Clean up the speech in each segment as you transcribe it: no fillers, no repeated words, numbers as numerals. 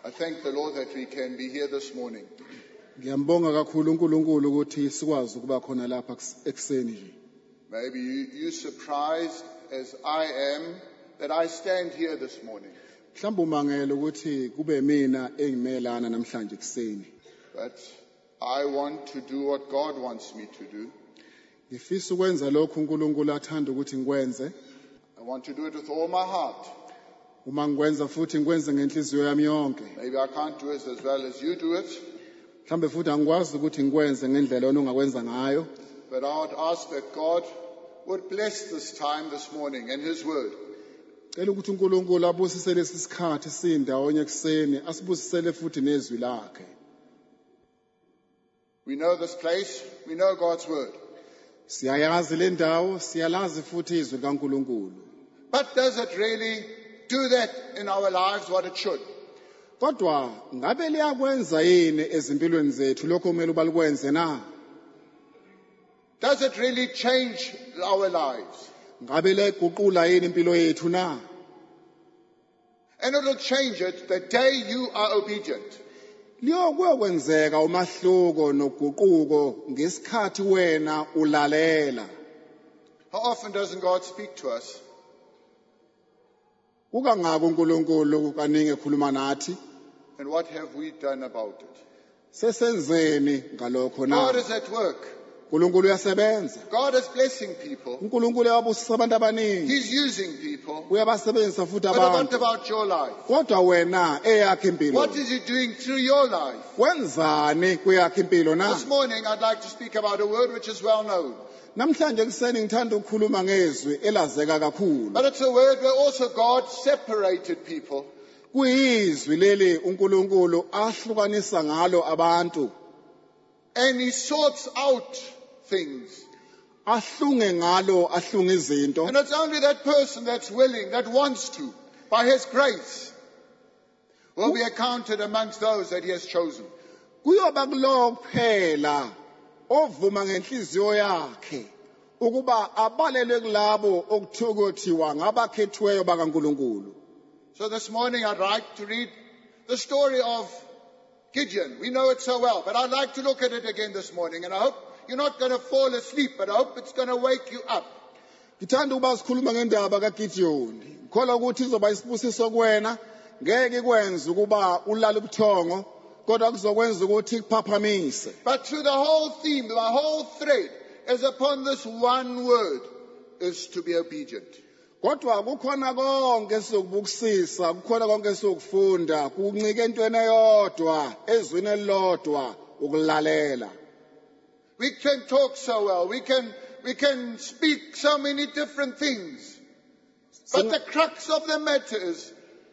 I thank the Lord that we can be here this morning. Ngiyambonga kakhulu uNkulunkulu ukuthi sikwazi ukuba khona lapha ekseni nje. Maybe you surprised as I am that I stand here this morning. Mhlawumbe umangele ukuthi kube mina engimelana namhlanje ekseni. But I want to do what God wants me to do. Ngifisa ukwenza lokho uNkulunkulu athanda ukuthi ngikwenze. I want to do it with all my heart. Uma ngikwenza futhi ngikwenze ngenhliziyo yami yonke. Maybe I can't do it as well as you do it. Mhlawumbe futhi angikwazi ukuthi ngikwenze ngendlela wena ongakwenza ngayo. But I would ask that God would bless this time this morning and His word. Cela ukuthi uNkulunkulu abusise lesi sikhathi sindawonye ekseni, asibusisele futhi nezwi lakhe. We know this place, we know God's word. Siyayazi le ndawo, siyalazi futhi izwi likaNkulunkulu. But does it really do that in our lives what it should? Kodwa ngabe liyakwenza yini ezimpilweni zethu lokho kumele ubalikwenze na? Does it really change our lives? Ngabe leguqula yini impilo yethu na? And it will change it the day you are obedient. Liyokwenzeka umahluko noguquko ngesikhathi wena ulalela. How often doesn't God speak to us? Kuka ngako uNkulunkulu kaningi ekhuluma nathi. And what have we done about it? Sesenzeni ngalokho na? God is at work. uNkulunkulu uyasebenza. God is blessing people. uNkulunkulu uyabusisa abantu abaningi. He's using people. Uyabasebenzisa futhi But what abantu. about your life? Kodwa wena eyakhe impilo. What is He doing through your life? Wenzani kuyakhe impilo na? This morning I'd like to speak about a word which is well known. Namhlanje kuseni ngithanda ukukhuluma ngezwi elazeka kakhulu. But it's a word where also God separated people. Kuyizwi leli uNkulunkulu ahlukanisa ngalo abantu. And He sorts out things. Ahlunge ngalo ahlunga izinto. And it's only that person that's willing, that wants to, by His grace, will be accounted amongst those that He has chosen. Kuyoba kulo kuphela ovuma ngenhliziyo yakhe ukuba abalelwe kulabo okuthiwa ngabakhethiweyo bakaNkulunkulu. So this morning I'd like to read the story of Gideon. We know it so well, but I'd like to look at it again this morning, and I hope you're not going to fall asleep, but I hope it's going to wake you up. Ngithanda ukuba sikhuluma ngendaba kaGideyoni. Ngikholwa ukuthi izoba isibusiso kuwena, ngeke ikwenze ukuba ulale ubuthongo, kodwa kuzokwenza ukuthi kuphaphamise. But through the whole theme, the whole thread is upon this one word, is to be obedient. Kodwa kukhona konke esokubukisisa, kukhona konke esokufunda, kuncike entweni eyodwa, ezwini elilodwa, ukulalela. We can talk so well, we can speak so many different things. But the crux of the matter is,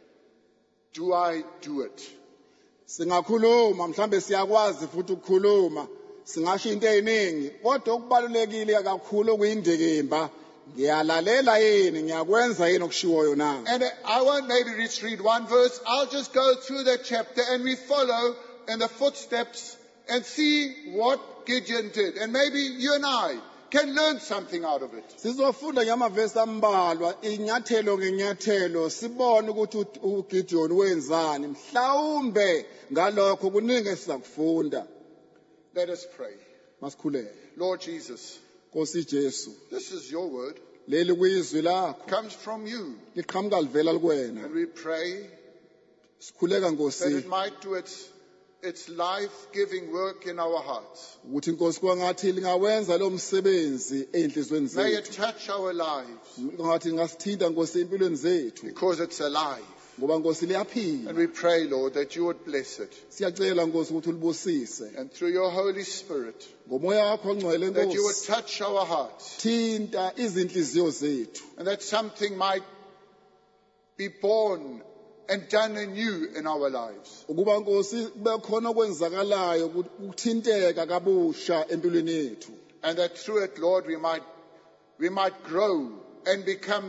do I do it? Singakhuluma, mhlambe siyakwazi futhi ukukhuluma, singasho into eziningi, kodwa okubalulekile kakhulu okuyindikimba, ngiyalalela yini, ngiyakwenza yini okushiwoyo na? And I won't maybe just read one verse, I'll just go through that chapter and we follow in the footsteps and see what Gideon did. And maybe you and I can learn something out of it. Sizofunda ngamavesi ambalwa, inyathelo ngenyathelo, sibone ukuthi uGideyoni wenzani, mhlawumbe ngalokho kuningi esizakufunda. Let us pray. Masikhuleke. Lord Jesus, Nkosi Jesu, this is your word. leli kuyizwi lakho, Comes from you. liqhamuka livela kuwena. And we pray Sikhuleka that Nkosi it might do its life-giving work in our hearts. ukuthi Nkosi kwangathi lingawenza lo msebenzi einhlizweni May it zethu. touch our lives Ngathi ngasithinta Nkosi empilweni zethu, because it's alive. ngoba Nkosi liyaphila. And we pray, Lord, that you would bless it. Siyacela Nkosi ukuthi ulibusise And through your Holy Spirit, ngomoya wakho ongcwele that you would Nkosi, touch our hearts. thinta izinhliziyo zethu. And that something might be born and done anew in our lives. Ukuba Nkosi kube khona okwenzakalayo ukuthinteka kabusha empilweni yethu. And that through it, Lord, we might grow and become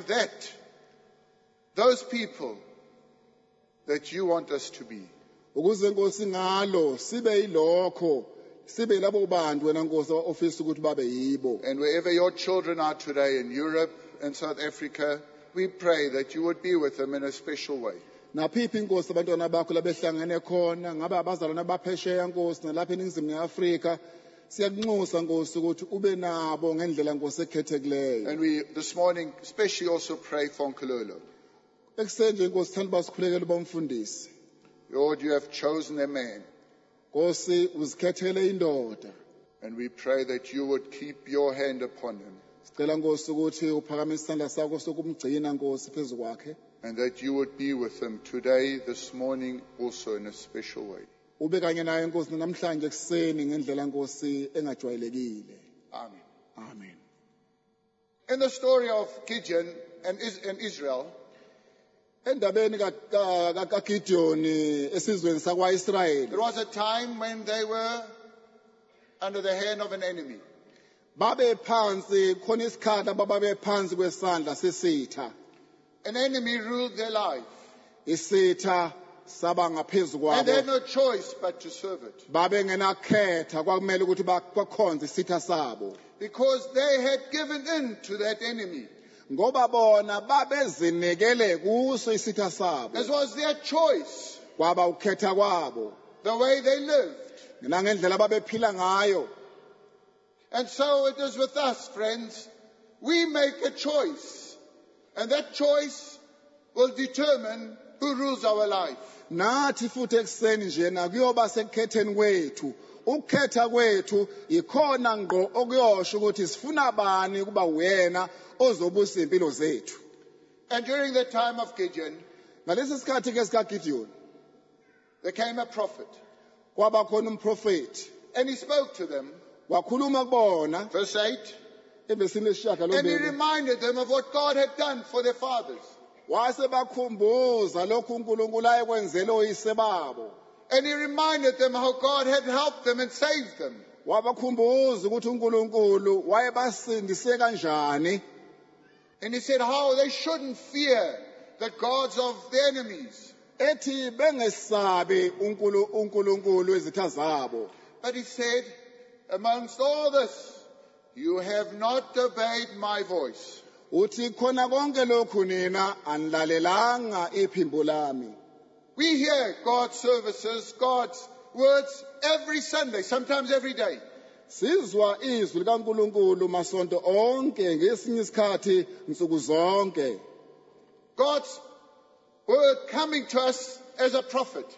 those people that you want us to be. Ukuze Nkosi ngalo sibe yilokho, sibe labo bantu wena Nkosi ofisa ukuthi babe yibo. And wherever your children are today in Europe and South Africa, we pray that you would be with them in a special way. naphiphi inkosi abantwana bakho labehlangene khona ngabe abazalwana baphesheya nkosi nalapha eningizimu yeAfrika siyakunxusa nkosi ukuthi ube nabo ngendlela nkosi ekhethekileyo. And we this morning especially also pray for Nkulolo. Ekuseni nje nkosi thanda basikhulekele bomfundisi. Lord, you have chosen a man, Nkosi uzikhethele indoda. and we pray that you would keep your hand upon him, Sicela nkosi ukuthi uphakamise isandla sakho sokumgcina nkosi phezu kwakhe. and that you would be with him today, this morning, also in a special way. Ube kanye naye nkosi namhlanje kuseni ngendlela nkosi engajwayelekile. Amen. Amen. In the story of Gideon and Israel, Endabeni kaGideon esizweni sakwaIsrayeli there was a time when they were under the hand of an enemy. babe phansi khona isikhathi ababe phansi kwesandla sesitha. An enemy ruled their life, Isitha saba ngaphezulu and they had kwabo. no choice but to serve it, Babe ngenakhetha kwakumele ukuthi bakhonze isitha sabo. because they had given in to that enemy. Ngoba bona babezinikele kuso isitha sabo. This was their choice, Kwaba ukhetha kwabo. the way they lived. Nangendlela babephila ngayo. And so it is with us, friends. We make a choice, and that choice will determine who rules our life. Nathi futhi ekuseni nje nakuyoba sekukhetheni kwethu. Ukukhetha kwethu ikhona ngqo okuyosho ukuthi sifuna bani kuba wena ozobusa impilo zethu. And during the time of Gideon, Ngalesi sikhathi ke sikaGideon there came a prophet, kwaba khona umprofeti and he spoke to them. wakhuluma kubona Verse 8, ebesini and he lesishiyagalombili. reminded them of what God had done for their fathers. Wase bakhumbuza lokhu uNkulunkulu ayekwenzele oyise babo. And he reminded them how God had helped them and saved them. Wabakhumbuza ukuthi uNkulunkulu wayebasindise kanjani. And he said how they shouldn't fear the gods of the enemies. Ethi bengesabi uNkulunkulu ezitha zabo. But he said, amongst all this, you have not obeyed my voice. Uthi khona konke lokhu nina anilalelanga iphimbo lami. We hear God's services, God's words every Sunday, sometimes every day. Sizwa izwi likaNkulunkulu masonto onke ngesinye isikhathi nsuku zonke. God's word coming to us as a prophet.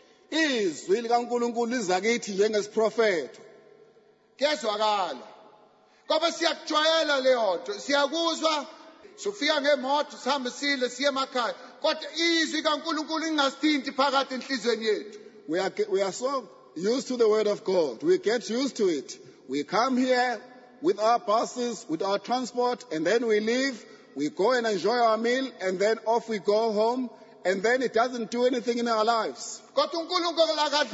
Izwi likaNkulunkulu liza kithi njengesiprofeto. Kuyazwakala. Ngoba siyakujwayela leyo nto, siyakuzwa, sifika ngemoto sihambe sile siye emakhaya. Kodwa izwi kaNkulunkulu ingasithinti phakathi enhlizweni yethu. We are so used to the word of God. We get used to it. We come here with our buses, with our transport, and then we leave. We go and enjoy our meal, and then off we go home, and then it doesn't do anything in our lives. Kodwa uNkulunkulu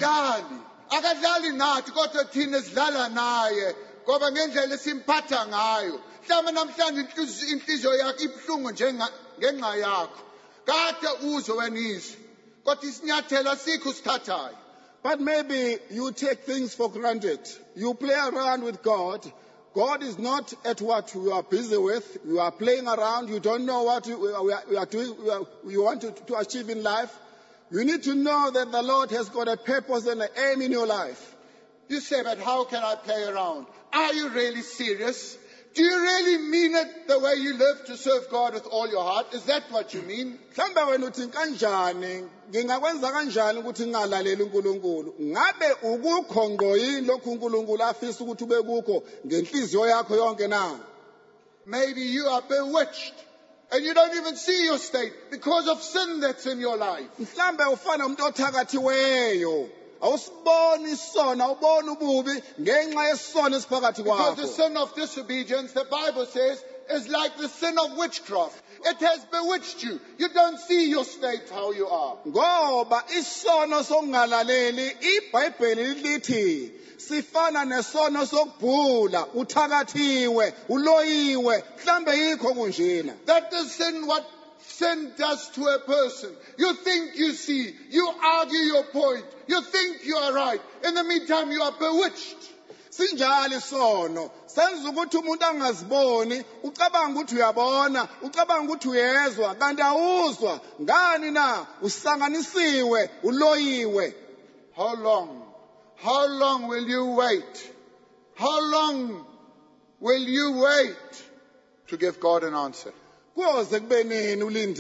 akadlali nathi kodwa thina sidlala naye ngoba ngendlela esimphatha ngayo. Mhlawumbe namhlanje inhliziyo yakho ibhlungu ngenxa yakho. Kade uzwe wena izwi. Kodwa isinyathelo asikho usithathayo. But maybe you take things for granted. You play around with God. God is not at what you are busy with. You are playing around. You don't know what you are doing. You want to achieve in life. You need to know that the Lord has got a purpose and an aim in your life. You say, but how can I play around? Are you really serious? Do you really mean it the way you live to serve God with all your heart? Is that what you mean? Mhlambe wena uthi kanjani ngingakwenza kanjani ukuthi ngingalaleli uNkulunkulu? Ngabe ukukho ngqo yini lokhu uNkulunkulu afisa ukuthi ube kukho ngenhliziyo yakho yonke na? Maybe you are bewitched and you don't even see your state because of sin that's in your life. Mhlambe ufana umuntu othakathiweyo. Awusiboni isono, awuboni ububi ngenxa yesono esiphakathi Because the kwakho. sin of disobedience, the Bible says, is like the sin of witchcraft. It has bewitched you. You don't see your state how you are. Ngoba isono sokungalaleli iBhayibheli lithi sifana nesono sokubhula, uthakathiwe, uloyiwe, mhlambe yikho kunjena. That is sin, what sin does to a person. You think you see, you argue your point, you think you are right. In the meantime, you are bewitched. sinjalo isono senza ukuthi umuntu angaziboni ucabanga ukuthi uyabona ucabanga ukuthi uyezwa kanti awuzwa ngani na usanganisiwe uloyiwe. How long will you wait? How long will you wait to give God an answer? Kuze kube nini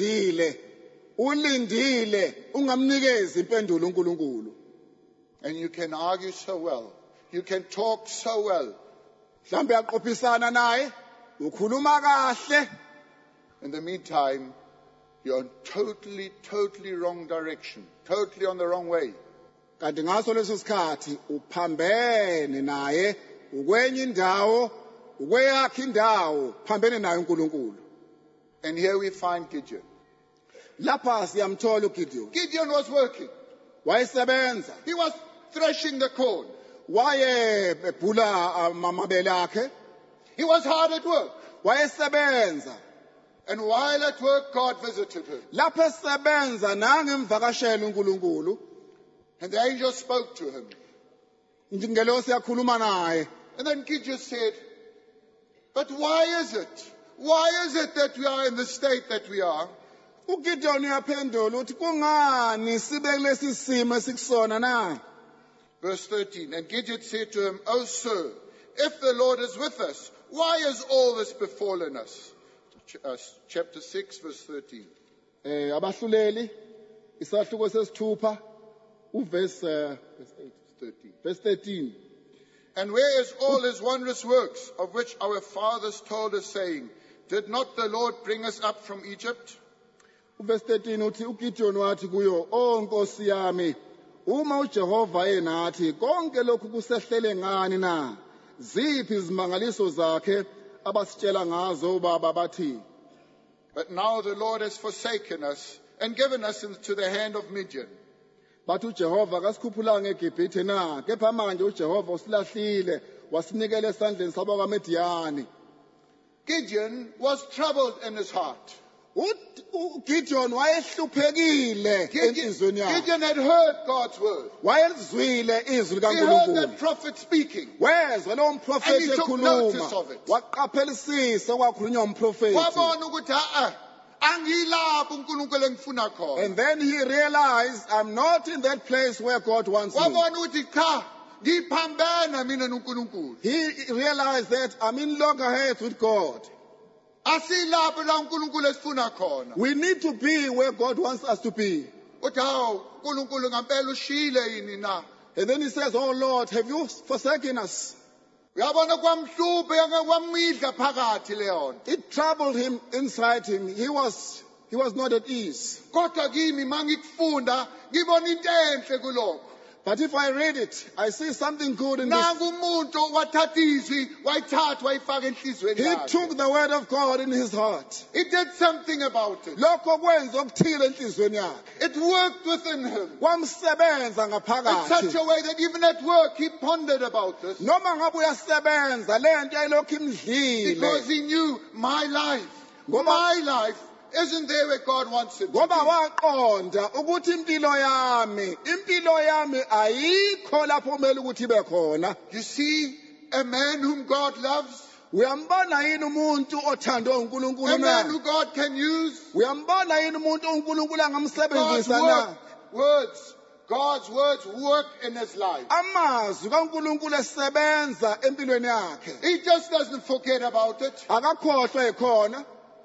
ulindile ungamnikezi impendulo uNkulunkulu? And you can argue so well. You can talk so well. Mhlambe yaqophisana naye ukhuluma kahle. In the meantime, you're on totally wrong direction. Totally on the wrong way. Kanti ngaso leso sikhathi uphambene naye ukwenye indawo ukweyakhe indawo phambene naye uNkulunkulu. And here we find Gideon. Lapha siyamthola uGideon. Gideon was working. Wayesebenza. He was threshing the corn. Wayebhula amabele akhe. He was hard at work. Wayesebenza. And while at work, God visited him. Lapha esebenza nangemvakashela uNkulunkulu. And the angel spoke to him. Ingelosi yakhuluma naye. And then Gideon said, but why is it? Why is it that we are in the state that we are? uGideon uyaphendula uthi kungani sibe kulesi simo esikusona na? Verse 13, and Gideon said to him, O sir, if the Lord is with us, why has all this befallen us? Chapter 6, verse 13. Abahluleli isahluko sesithupha uverse 13. And where is all his wondrous works of which our fathers told us, saying, did not the Lord bring us up from Egypt? Uverse 13 uthi uGideon wathi kuyo, "O Nkosi yami, uma uJehova enathi, konke lokhu kusehlele ngani na? Ziphi izimangaliso zakhe abasitshela ngazo baba bathi?" But now the Lord has forsaken us and given us into the hand of Midian. Bathi uJehova kasikhuphulanga eGibhithe na, kepha manje uJehova usilahlile wasinikela esandleni sabakwaMidiyani. Gideon was troubled in his heart. uGideon wayehluphekile enhlizweni yakhe. Gideon had heard God's word. Wayelizwile izwi He heard likaNkulunkulu. that prophet speaking. Wezwa lo mprofeti And he took notice of ekhuluma. it. Waqaphelisisa okwakhulunywa umprofeti. Wabona ukuthi angilapho uNkulunkulu engifuna khona. And then he realized, I'm not in that place where God wants me. Wabona ukuthi cha, ngiphambana mina noNkulunkulu. He realized that I'm in loggerheads with God. Asilapho la uNkulunkulu esifuna khona. We need to be where God wants us to be. Uthi hawu uNkulunkulu ngempela ushile yini na? And then he says, "Oh Lord, have you forsaken us?" Uyabona kwamhluphe kwamidla phakathi leyo nto. It troubled him inside him. He was not at ease. Kodwa kimi mangikufunda ngibona into enhle kulokho. But if I read it, I see something good in this. Nangu umuntu wathatha izwi wayithatha wayifaka enhlizweni He yakhe. took the word of God in his heart. He did something about it. Lokho kwenza okuthile enhlizweni yakhe. It worked within him. Kwamsebenza In such ngaphakathi. a way that even at work he pondered about this. Noma ngabe uyasebenza lento ayilokhu Because imdlile. he knew my life isn't there where God wants it to Ngoba be. waqonda ukuthi impilo yami ayikho lapho kumele ukuthi ibe khona. You see, a man whom God loves, Uyambona yini umuntu othandwe uNkulunkulu a man na? who God can use, Uyambona yini umuntu uNkulunkulu angamsebenzisa na? God's words work in his life. Amazwi kaNkulunkulu esebenza empilweni yakhe. He just doesn't forget about it, Akakhohlwa ekhona.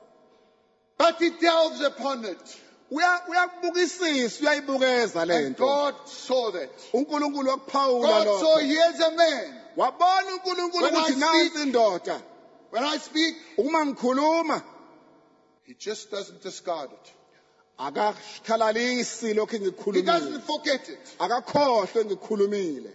but he delves upon it. Uyakubukisisa, uyayibukeza And lento. God saw that. uNkulunkulu wakuphawula God saw, lokho. here's a man. Wabona uNkulunkulu When I ukuthi nansi speak- indoda. When I speak, Uma ngikhuluma, he just doesn't discard it. akakhalalisi lokho He engikukhulumile. doesn't forget it. Akakhohlwe engikukhulumile.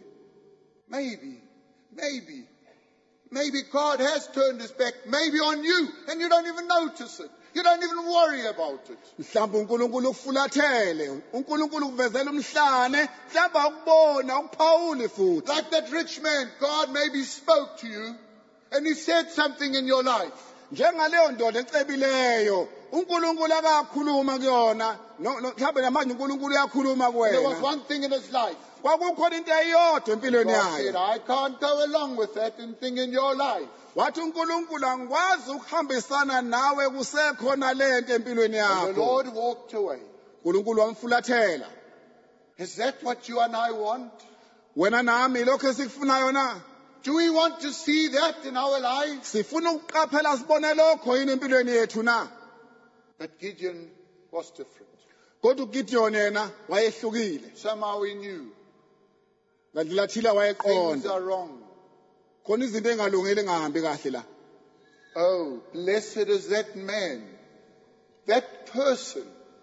Maybe God has turned his back, maybe on you, and you don't even notice it. You don't even worry about it. Mhlawumbe uNkulunkulu ukufulathele. uNkulunkulu ukuvezela umhlane, mhlawumbe akubona, ukuphawule futhi. Like that rich man, God maybe spoke to you, and he said something in your life. Njengaleyo ndoda ecebileyo, uNkulunkulu akakhuluma kuyona mhlawumbe namanje uNkulunkulu uyakhuluma There was kuwena one thing in his life. kwakukhona into eyodwa empilweni God said, yayo I can't go along with that thing in your life. wathi uNkulunkulu angikwazi ukuhambisana nawe kusekhona lento empilweni And the yakho Lord walked away. uNkulunkulu wamfulathela Is that what you and I want? wena nami lokho esikufunayo na Do we want to see that in our lives? sifuna ukuqaphela sibone lokho yini empilweni yethu na But Gideon was different. kodwa uGideon yena wayehlukile Somehow he knew ngandlela thila things wayeqonda are wrong. khona izinto engalungile engahambi kahle la Oh, blessed is that man, that person,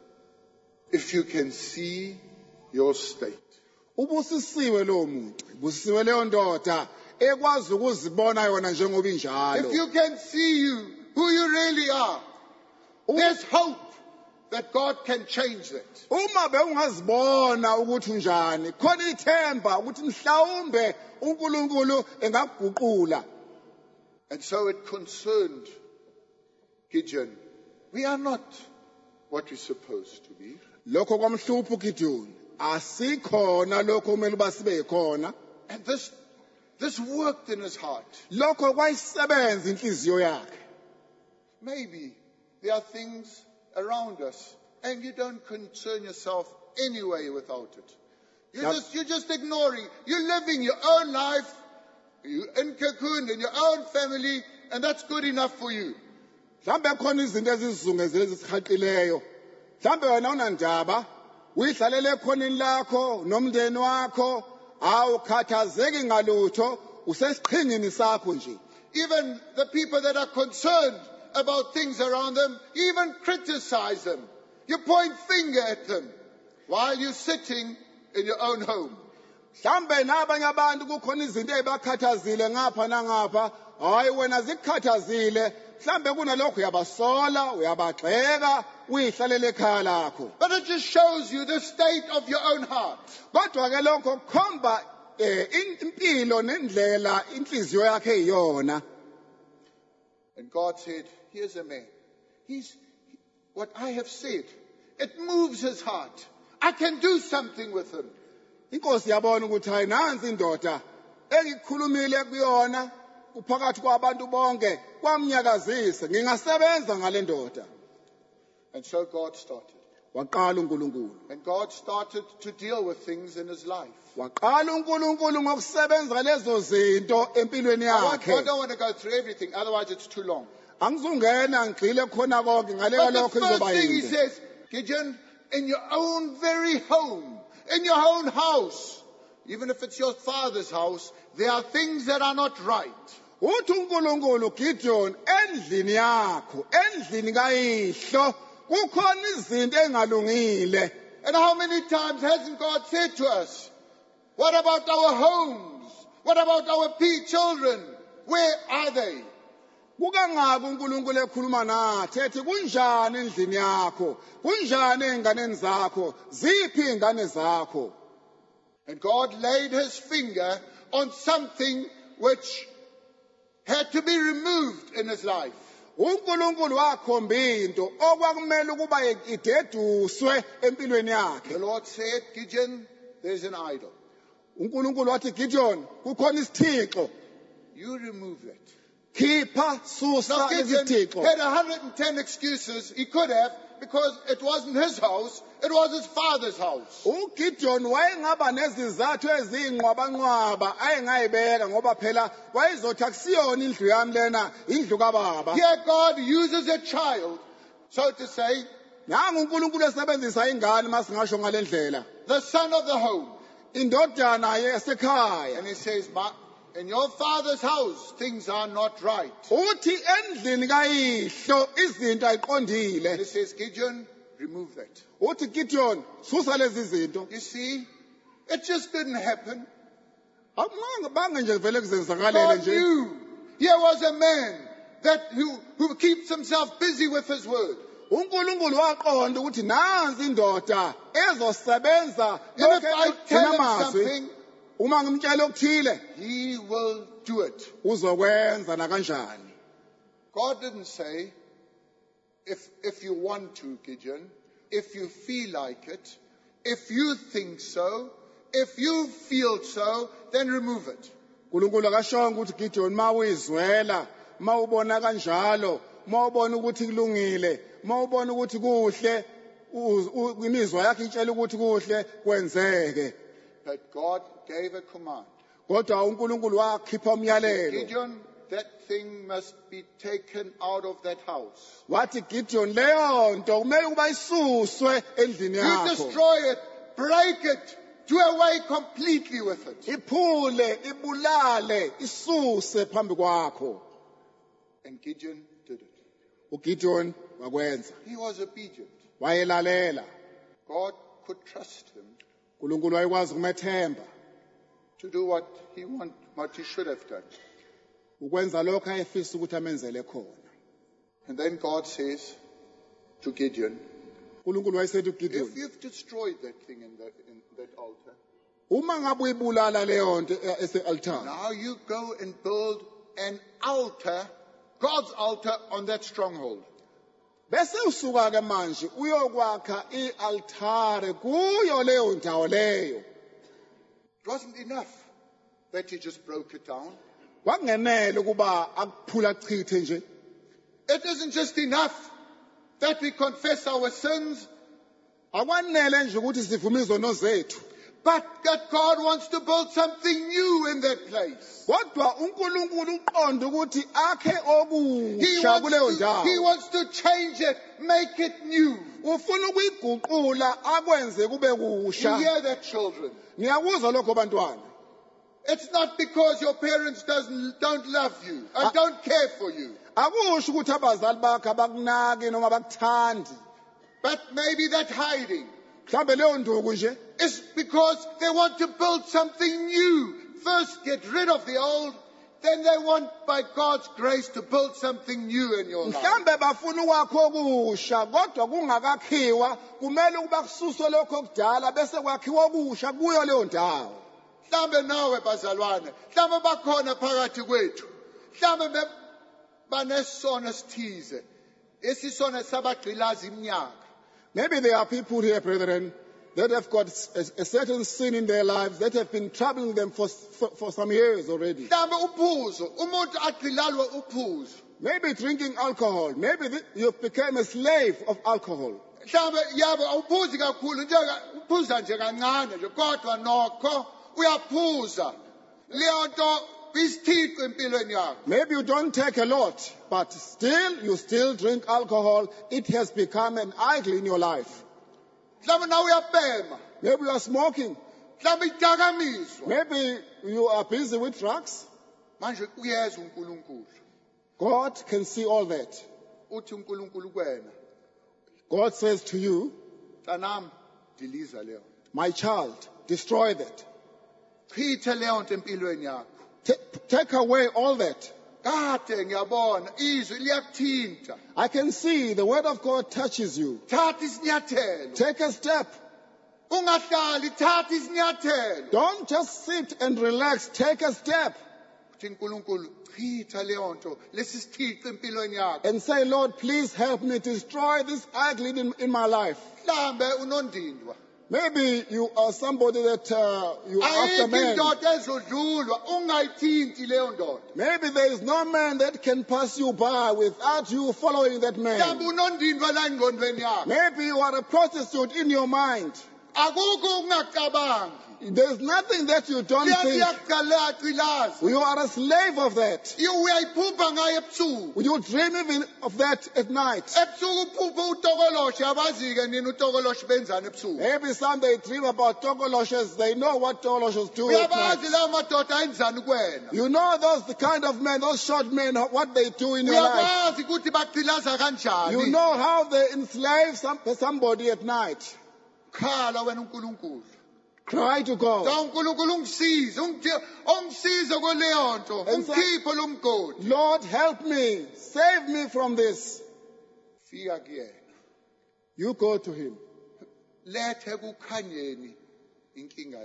if you can see your state. ubusisiwe lo muntu busisiwe leyo ndoda ekwazi ukuzibona yona njengoba injalo If you can see you, who you really are, there's hope that God can change that. uma bewungazibona ukuthi unjani khona ithemba ukuthi mhlawumbe uNkulunkulu engakuguqula And so it concerned Gideon. We are not what we're supposed to be. lokho kwamhlupha uGideon asikhona lokho kumele basibe khona And this worked in his heart. lokho kwayisebenza inhliziyo yakhe Maybe there are things around us and you don't concern yourself anyway without it. You're just ignoring. You're living your own life. You're in cocoon in your own family, and that's good enough for you. mhlambe khona izinto ezizungezile ezisihaqileyo mhlambe wena unandaba uyihlalele ekhoneni lakho nomndeni wakho awukhathazeki ngalutho usesiqhingini sakho nje Even the people that are concerned about things around them, you even criticize them. You point finger at them while you're sitting in your own home. mhlambe nabanye abantu kukhona izinto ezibakhathazile ngapha nangapha hayi wena zikhathazile mhlambe kunalokho uyabasola uyabagxeka uyihlalele ekhaya lakho But it just shows you the state of your own heart. kodwa ke lokho kukhomba impilo nendlela inhliziyo yakhe iyona And God said, here's a man. What I have said, it moves his heart. I can do something with him. inkosi yabona ukuthi hayi nansi indoda engikhulumile kuyona uphakathi kwabantu bonke kwamnyakazisa ngingasebenza ngale ndoda And so God started. waqala uNkulunkulu And God started to deal with things in his life. waqala uNkulunkulu ngokusebenza lezo zinto empilweni I yakhe don't want to go through everything, otherwise it's too long. angizungena ngigxile khona konke ngale But the lokho first izoba thing he yinde says, Gideon, in your own very home, in your own house, even if it's your father's house, there are things that are not right. uthi uNkulunkulu Gideon endlini yakho endlini kayihlo kukhona izinto engalungile And how many times hasn't God said to us, what about our homes? What about our children? Where are they? kukangaki uNkulunkulu ekhuluma nathi ethi kunjani endlini yakho kunjani einganeni zakho ziphi ingane zakho And God laid his finger on something which had to be removed in his life. uNkulunkulu wakhomba into okwakumele ukuba ideduswe empilweni yakhe The Lord said, Gideon, there's an idol. uNkulunkulu wathi Gideon kukhona isithixo You remove that. khipha susa Now Gideon lesithixo had 110 excuses he could have because it wasn't his house, it was his father's house. uGideon wayengaba nezizathu ezingqwabanqwaba ayengayibeka ngoba phela wayezothi akusiyona indlu yami lena indlu kababa Here God uses a child, so to say, nangu uNkulunkulu esebenzisa ingane masingasho ngalendlela the son of the home. indodana yasekhaya And he says, in your father's house, things are not right. uthi endlini kayihlo izinto And ayiqondile he says, Gideon, remove that. uthi Gideon susa lezi zinto You see, it just didn't happen. bange nje vele kuzenzakalele God nje knew. Here was a man who keeps himself busy with his word. uNkulunkulu waqonda ukuthi nansi indoda ezosebenza And if I tell him amazwi something, uma ngimtshela okuthile he will do it. uzokwenza na kanjani God didn't say, if you want to, Gideon, if you feel like it, if you think so, if you feel so, then remove it. uNkulunkulu akashongo ukuthi Gideon mawuyizwela mawubona kanjalo mawubona ukuthi kulungile mawubona ukuthi kuhle imizwa yakhe itshela ukuthi kuhle kwenzeke. But God gave a command. Kodwa uNkulunkulu wakhipha umyalelo. Gideon, that thing must be taken out of that house. Wathi Gideon leyo nto kumele ukuba isuswe endlini You yakho. destroy it, break it, do away completely with it. Iphule ibulale isuse phambi kwakho. And Gideon did it. uGideon wakwenza. He was obedient. Wayelalela. God could trust him uNkulunkulu wayekwazi kumethemba to do what he should have done. ukwenza lokho ayefisa ukuthi amenzele khona. And then God says to Gideon, uNkulunkulu wayesethi uGideon, if you've destroyed that thing in that altar, uma ngabe uyibulala leyo nto ese-altar, now you go and build an altar, God's altar, on that stronghold. bese usuka ke manje uyokwakha ialtare kuyo leyo ndawo leyo. It wasn't enough that he just broke it down. Kwakungenele ukuba akuphula chithe nje. It isn't just enough that we confess our sins, Akwanele nje ukuthi sivume izono zethu. but that God wants to build something new in that place. Kodwa uNkulunkulu uqonda ukuthi akhe okusha kuleyo He ndawo. wants to change it, make it new. Ufuna ukuyiguqula akwenze kube You kusha. hear that, children? Ngiyakuzwa lokho bantwana. It's not because your parents don't love you and don't care for you, Akusho ukuthi abazali bakho abakunaki noma bakuthandi. but maybe that hiding Mhlambe leyo nduku nje is because they want to build something new. First, get rid of the old, then they want, by God's grace, to build something new in your life. mhlambe bafuna ukwakho okusha kodwa kungakakhiwa kumele ukuba kususwe lokho kudala bese kwakhiwa okusha kuyo leyo ndawo. Mhlambe nawe bazalwane, mhlambe bakhona phakathi kwethu, mhlambe banesono sithize, esisono sabagqilaza iminyaka. Maybe there are people here, brethren, that have got a certain sin in their lives that have been troubling them for some years already. Mhlambe uphuzo, umuntu agqilalwe uphuzo. Maybe drinking alcohol. Maybe you've become a slave of alcohol. Mhlambe yabo awuphuzi kakhulu nje uphuza nje kancane nje kodwa nokho uyaphuza. Leyo nto isithixo empilweni yakho. Maybe you don't take a lot, but you still drink alcohol. It has become an idol in your life. Mhlambe nawe uyabhema, Maybe you are smoking. mhlambe idakamizwa. Maybe you are busy with drugs. Manje uyeza uNkulunkulu. God can see all that. Uthi uNkulunkulu kuwena, God says to you, "Mntanami, diliza leyo. my child, destroy that. Chitha leyo nto empilweni yakho." Take away all that. Kade ngiyabona izwi liyakuthinta. I can see the word of God touches you. Thatha isinyathelo. Take a step. Ungahlali, thatha isinyathelo. Don't just sit and relax. Take a step Uthi uNkulunkulu, chitha leyo nto, lesi sithixo empilweni yakho. and say, Lord, please help me destroy this idol in my life. Mhlambe unondindwa. Maybe you are somebody that you are after Ayikho men. indoda ezodlulwa ungayithinti leyo ndoda. Maybe there is no man that can pass you by without you following that Mhlambe man. unondindwa la engqondweni yakho. Maybe you are a prostitute in your mind. Akukho ukungacabangi. There's nothing that you don't think. Liyagqilaza. You are a slave of that. Uyayiphupha ngayo ebusuku. You dream even of that at night. Ebusuku uphupha utokoloshi, abazi-ke nini utokoloshi benzani ebusuku. Maybe some they dream about togoloshes. They know what togoloshes do at Uyabazi night. lawo madoda ayenzani kuwena. You know the kind of men, those short men, what they do in your life. Uyabazi ukuthi bagqilaza kanjani. You know how they enslave somebody at night. Khala wena uNkulunkulu. Cry to God. Cha uNkulunkulu ungisize, ungisize kweleyo nto, And say- ungikhiphe lo mgodi. Lord, help me. Save me from this. Fika kuyena. You go to him. Lethe kukhanyeni inkinga yakho.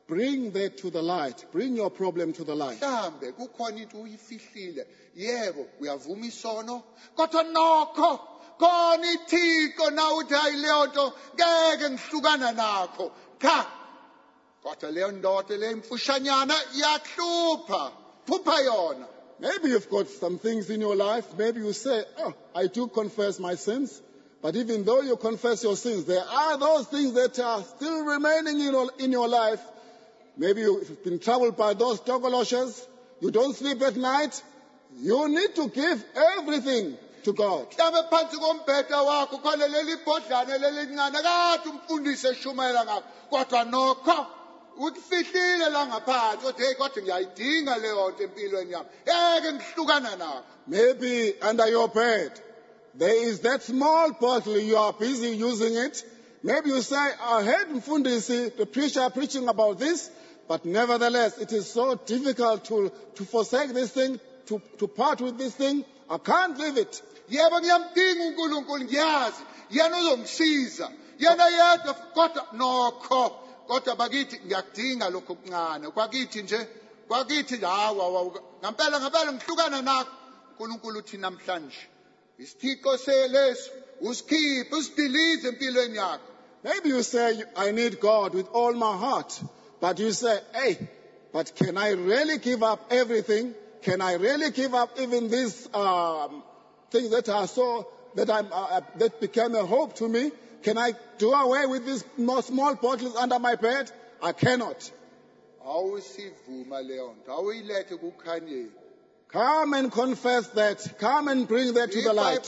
Bring that to the light. Bring your problem to the light. Mhlambe kukhona into uyifihlile. Yebo, uyavuma isono, kodwa nokho khona ithiko na uthi hayi leyo nto ngeke ngihlukana nakho. Cha. Kodwa leyo ndoda le mfushanyana iyakuhlupha. Phupha yona. Maybe you've got some things in your life. Maybe you say, oh, I do confess my sins. But even though you confess your sins, there are those things that are still remaining in your life. Maybe you've been troubled by those togoloshes. You don't sleep at night. You need to give everything to God. Mhlambe phansi kombheda wakho khona leli bhodlana lelincane kade umfundisi eshumayela ngakho. Kodwa nokho ukufihlile la ngaphansi uthi hey kodwa ngiyayidinga leyo nto empilweni yami. Ngeke ngihlukana nakho. Maybe under your bed, there is that small bottle, you are busy using it. Maybe you say, I heard Mfundisi, the preacher, preaching about this, but nevertheless, it is so difficult to forsake this thing, to part with this thing. I can't leave it. Yebo ngiyamdinga uNkulunkulu ngiyazi. Yena uzongisiza. Yena yedwa kodwa nokho. Kodwa bakithi ngiyakudinga lokho okuncane. Kwakithi hawa ngempela ngihlukana nakho. uNkulunkulu uthi namhlanje isithixo seleso usikhiphe usidilize empilweni yakho. Maybe you say, I need God with all my heart. But you say, hey, but can I really give up everything? Can I really give up even these things that are so, that became a hope to me? Can I do away with these small bottles under my bed? I cannot. Awusivuma leyo nto. Awuyilethe kuKhanye. Come and confess that. Come and bring that to the light.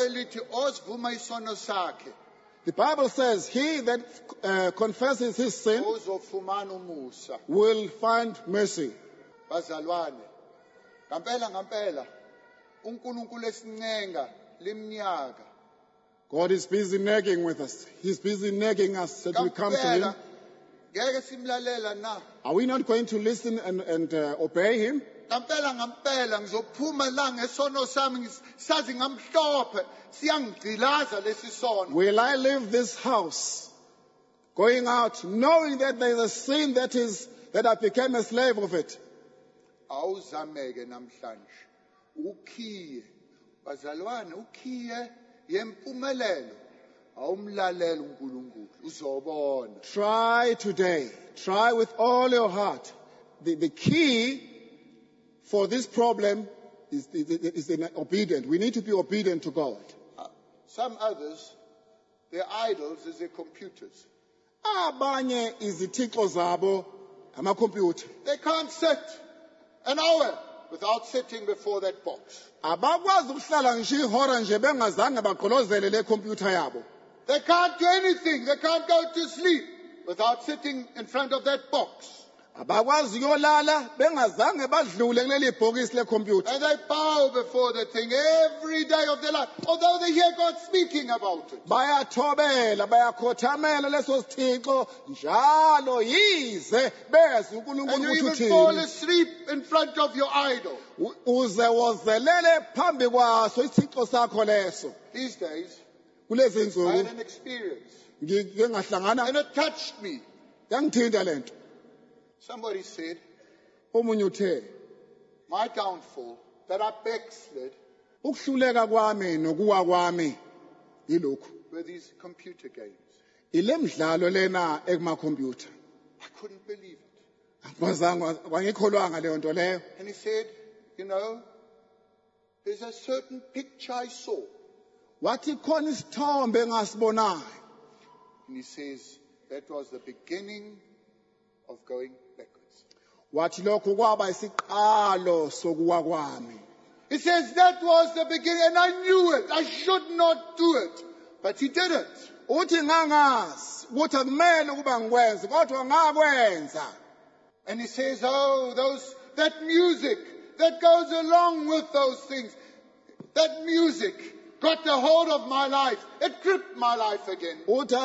The Bible says, he that confesses his sin will find mercy. Bazalwane, ngampela, uNkulunkulu esincenga lemnyaka. God is busy nagging with us. He's busy nagging us that we come to him. Ngeke simlalela na. Are we not going to listen and obey him? Ngampela ngizophuma la ngesono sami sazi ngamhlophe siyangigcilaza lesi sono. Will I leave this house going out knowing that there is a sin that I became a slave of it? Awuzameke namhlanje. Ukhiye. Bazalwane ukhiye yempumelelo. Awumlalela uNkulunkulu uzobona. Try today. Try with all your heart. The key for this problem is obedient. We need to be obedient to God. Some others, their idols is their computers. Abanye izithixo zabo amakhompyutha. They can't sit an hour without sitting before that box. Abakwazi ukuhlala nje ihora nje bengazange bagqolozele le computer yabo. They can't do anything. They can't go to sleep without sitting in front of that box. Abakwazi uyolala bengazange badlule kuleli bhokisi le computer. And they bow before the thing every day of their life, although they hear God speaking about it. Bayathobela, bayakhothamela leso sithixo njalo yize beze uNkulunkulu And you ukuthi even fall uthini. asleep in front of your idol. Uze wozelele phambi kwaso isithixo sakho leso. These days, Kulezi I had insuku an experience, ngike ngahlangana and it touched me. yangithinta lento. Somebody said, Omunye uthe my downfall, that I backslid, ukuhluleka kwami nokuwa kwami yilokhu. were these computer games. Ile midlalo lena ekuma computer. I couldn't believe it. Wangikholwanga leyo nto leyo. And he said, you know, there's a certain picture I saw. Wathi khona isithombe engasibonayo. And he says, that was the beginning of going backwards. Wathi lokho kwaba isiqalo sokuwa kwami. He says, that was the beginning, and I knew it. I should not do it. But he did it. Uthi ngangazi ukuthi akumele ukuba ngikwenze kodwa ngakwenza. And he says, oh, that music that goes along with those things, that music got a hold of my life. It gripped my life again. Uthi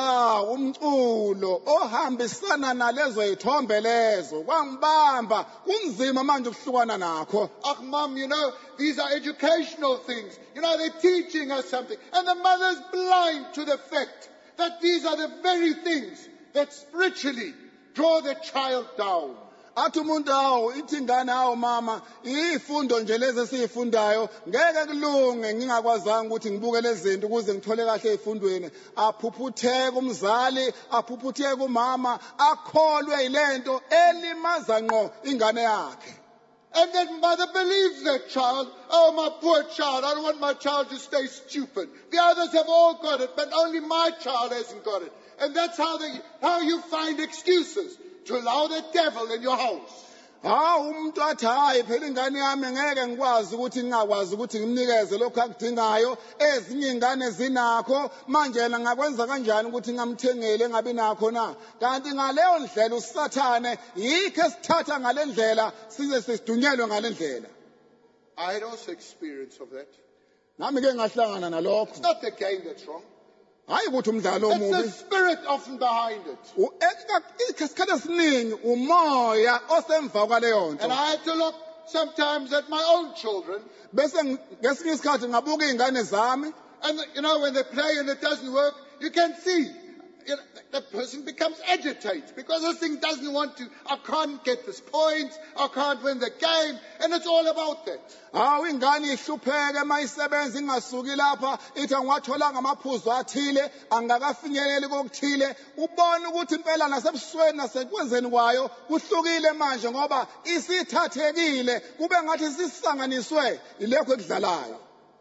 umculo ohambisana nalezo izithombe lezo kwangibamba kunzima manje ukuhlukana nakho. Ach, Mom, you know, these are educational things. You know, they're teaching us something. And the mother's blind to the fact that these are the very things that spiritually draw the child down. athi umuntu awu ithi ingane awu mama izifundo nje lezi esizifundayo ngeke kulunge ngingakwazanga ukuthi ngibuke lezi zinto ukuze ngithole kahle ezifundweni aphuphutheke umzali aphuphutheke umama akholwe ilento elimaza ngqo ingane yakhe. And then mother believes that child. Oh, my poor child. I don't want my child to stay stupid. The others have all got it, but only my child hasn't got it. And that's how you find excuses to allow the devil in your house. Umuntu athi hayi phela ingane yami ngeke ngikwazi ukuthi ngingakwazi ukuthi ngimnikeze lokho akudingayo ezinye ingane zinakho manje yena ngakwenza kanjani ukuthi ngamthengele ngabe nakho na kanti ngaleyo ndlela usathane yikho esithatha ngale ndlela size sidunyelwe ngale ndlela. I had also experience of that. Nami ke ngahlangana nalokho. It's not the game that's wrong. Hayi ukuthi umdlalo omubi. It's the spirit often behind it. Isikhathi esiningi umoya osemva kwaleyo nto. And I had to look sometimes at my own children. Bese ngesinye isikhathi ngabuka izingane zami. And you know, when they play and it doesn't work, you can see the person becomes agitated because this thing doesn't want to. I can't get this point. I can't win the game. And it's all about that. Ingane ihlupheke mayisebenza ingasuki lapha ithi angiwatholanga amaphuzu athile angakafinyeleli kokuthile ubona ukuthi impela nasebusweni nasekwenzeni kwayo kuhlukile manje ngoba isithathekile kube ngathi sisanganiswe ilekho ekudlalayo.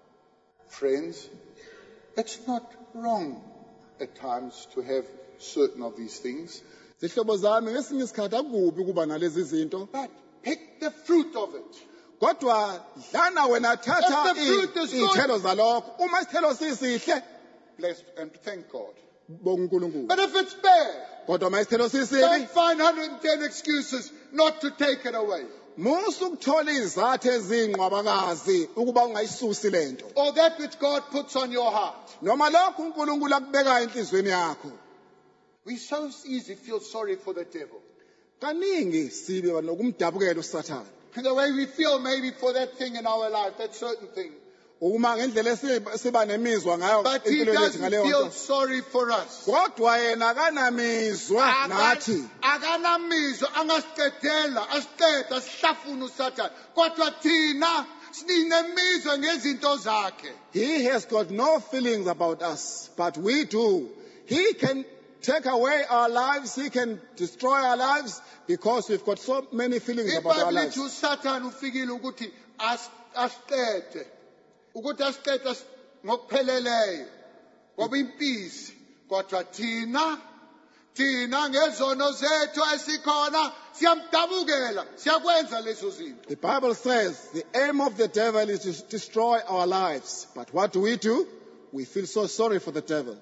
Friends, it's not wrong at times to have certain of these things. Zihlobo zami ngesinye isikhathi akubi kuba nalezi zinto. But pick the fruit of it. Kodwa dlana wena thatha izithelo zalokho uma isithelo sisihle bless and thank God. Bonga uNkulunkulu. But if it's bad, kodwa uma isithelo sisibi don't find 110 excuses not to take it away. Musu ukuthola izathu ezingqwabakazi ukuba ungayisusi lento. Or that which God puts on your heart. Noma lokho uNkulunkulu akubeka enhlizweni yakho. We so easily feel sorry for the devil. Kaningi sibe nokumdabukela uSathane. The way we feel maybe for that thing in our life, that certain thing. Uma ngendlela siba nemizwa ngayo But he doesn't feel sorry for us. Kodwa yena akanamizwa nathi. Akanamizwa angasiqedela, asiqeda asihlafuna uSathane. Kodwa thina sinemizwa ngezinto zakhe. He has got no feelings about us, but we do. He can take away our lives, he can destroy our lives because we've got so many feelings about our lives. uSathane ufikile ukuthi asiqede. Ukuthi asiqede ngokupheleleyo. Ngoba impisi kodwa thina ngezono zethu esikhona siyamdabukela siyakwenza lezo zinto. The Bible says the aim of the devil is to destroy our lives. But what do? We feel so sorry for the devil.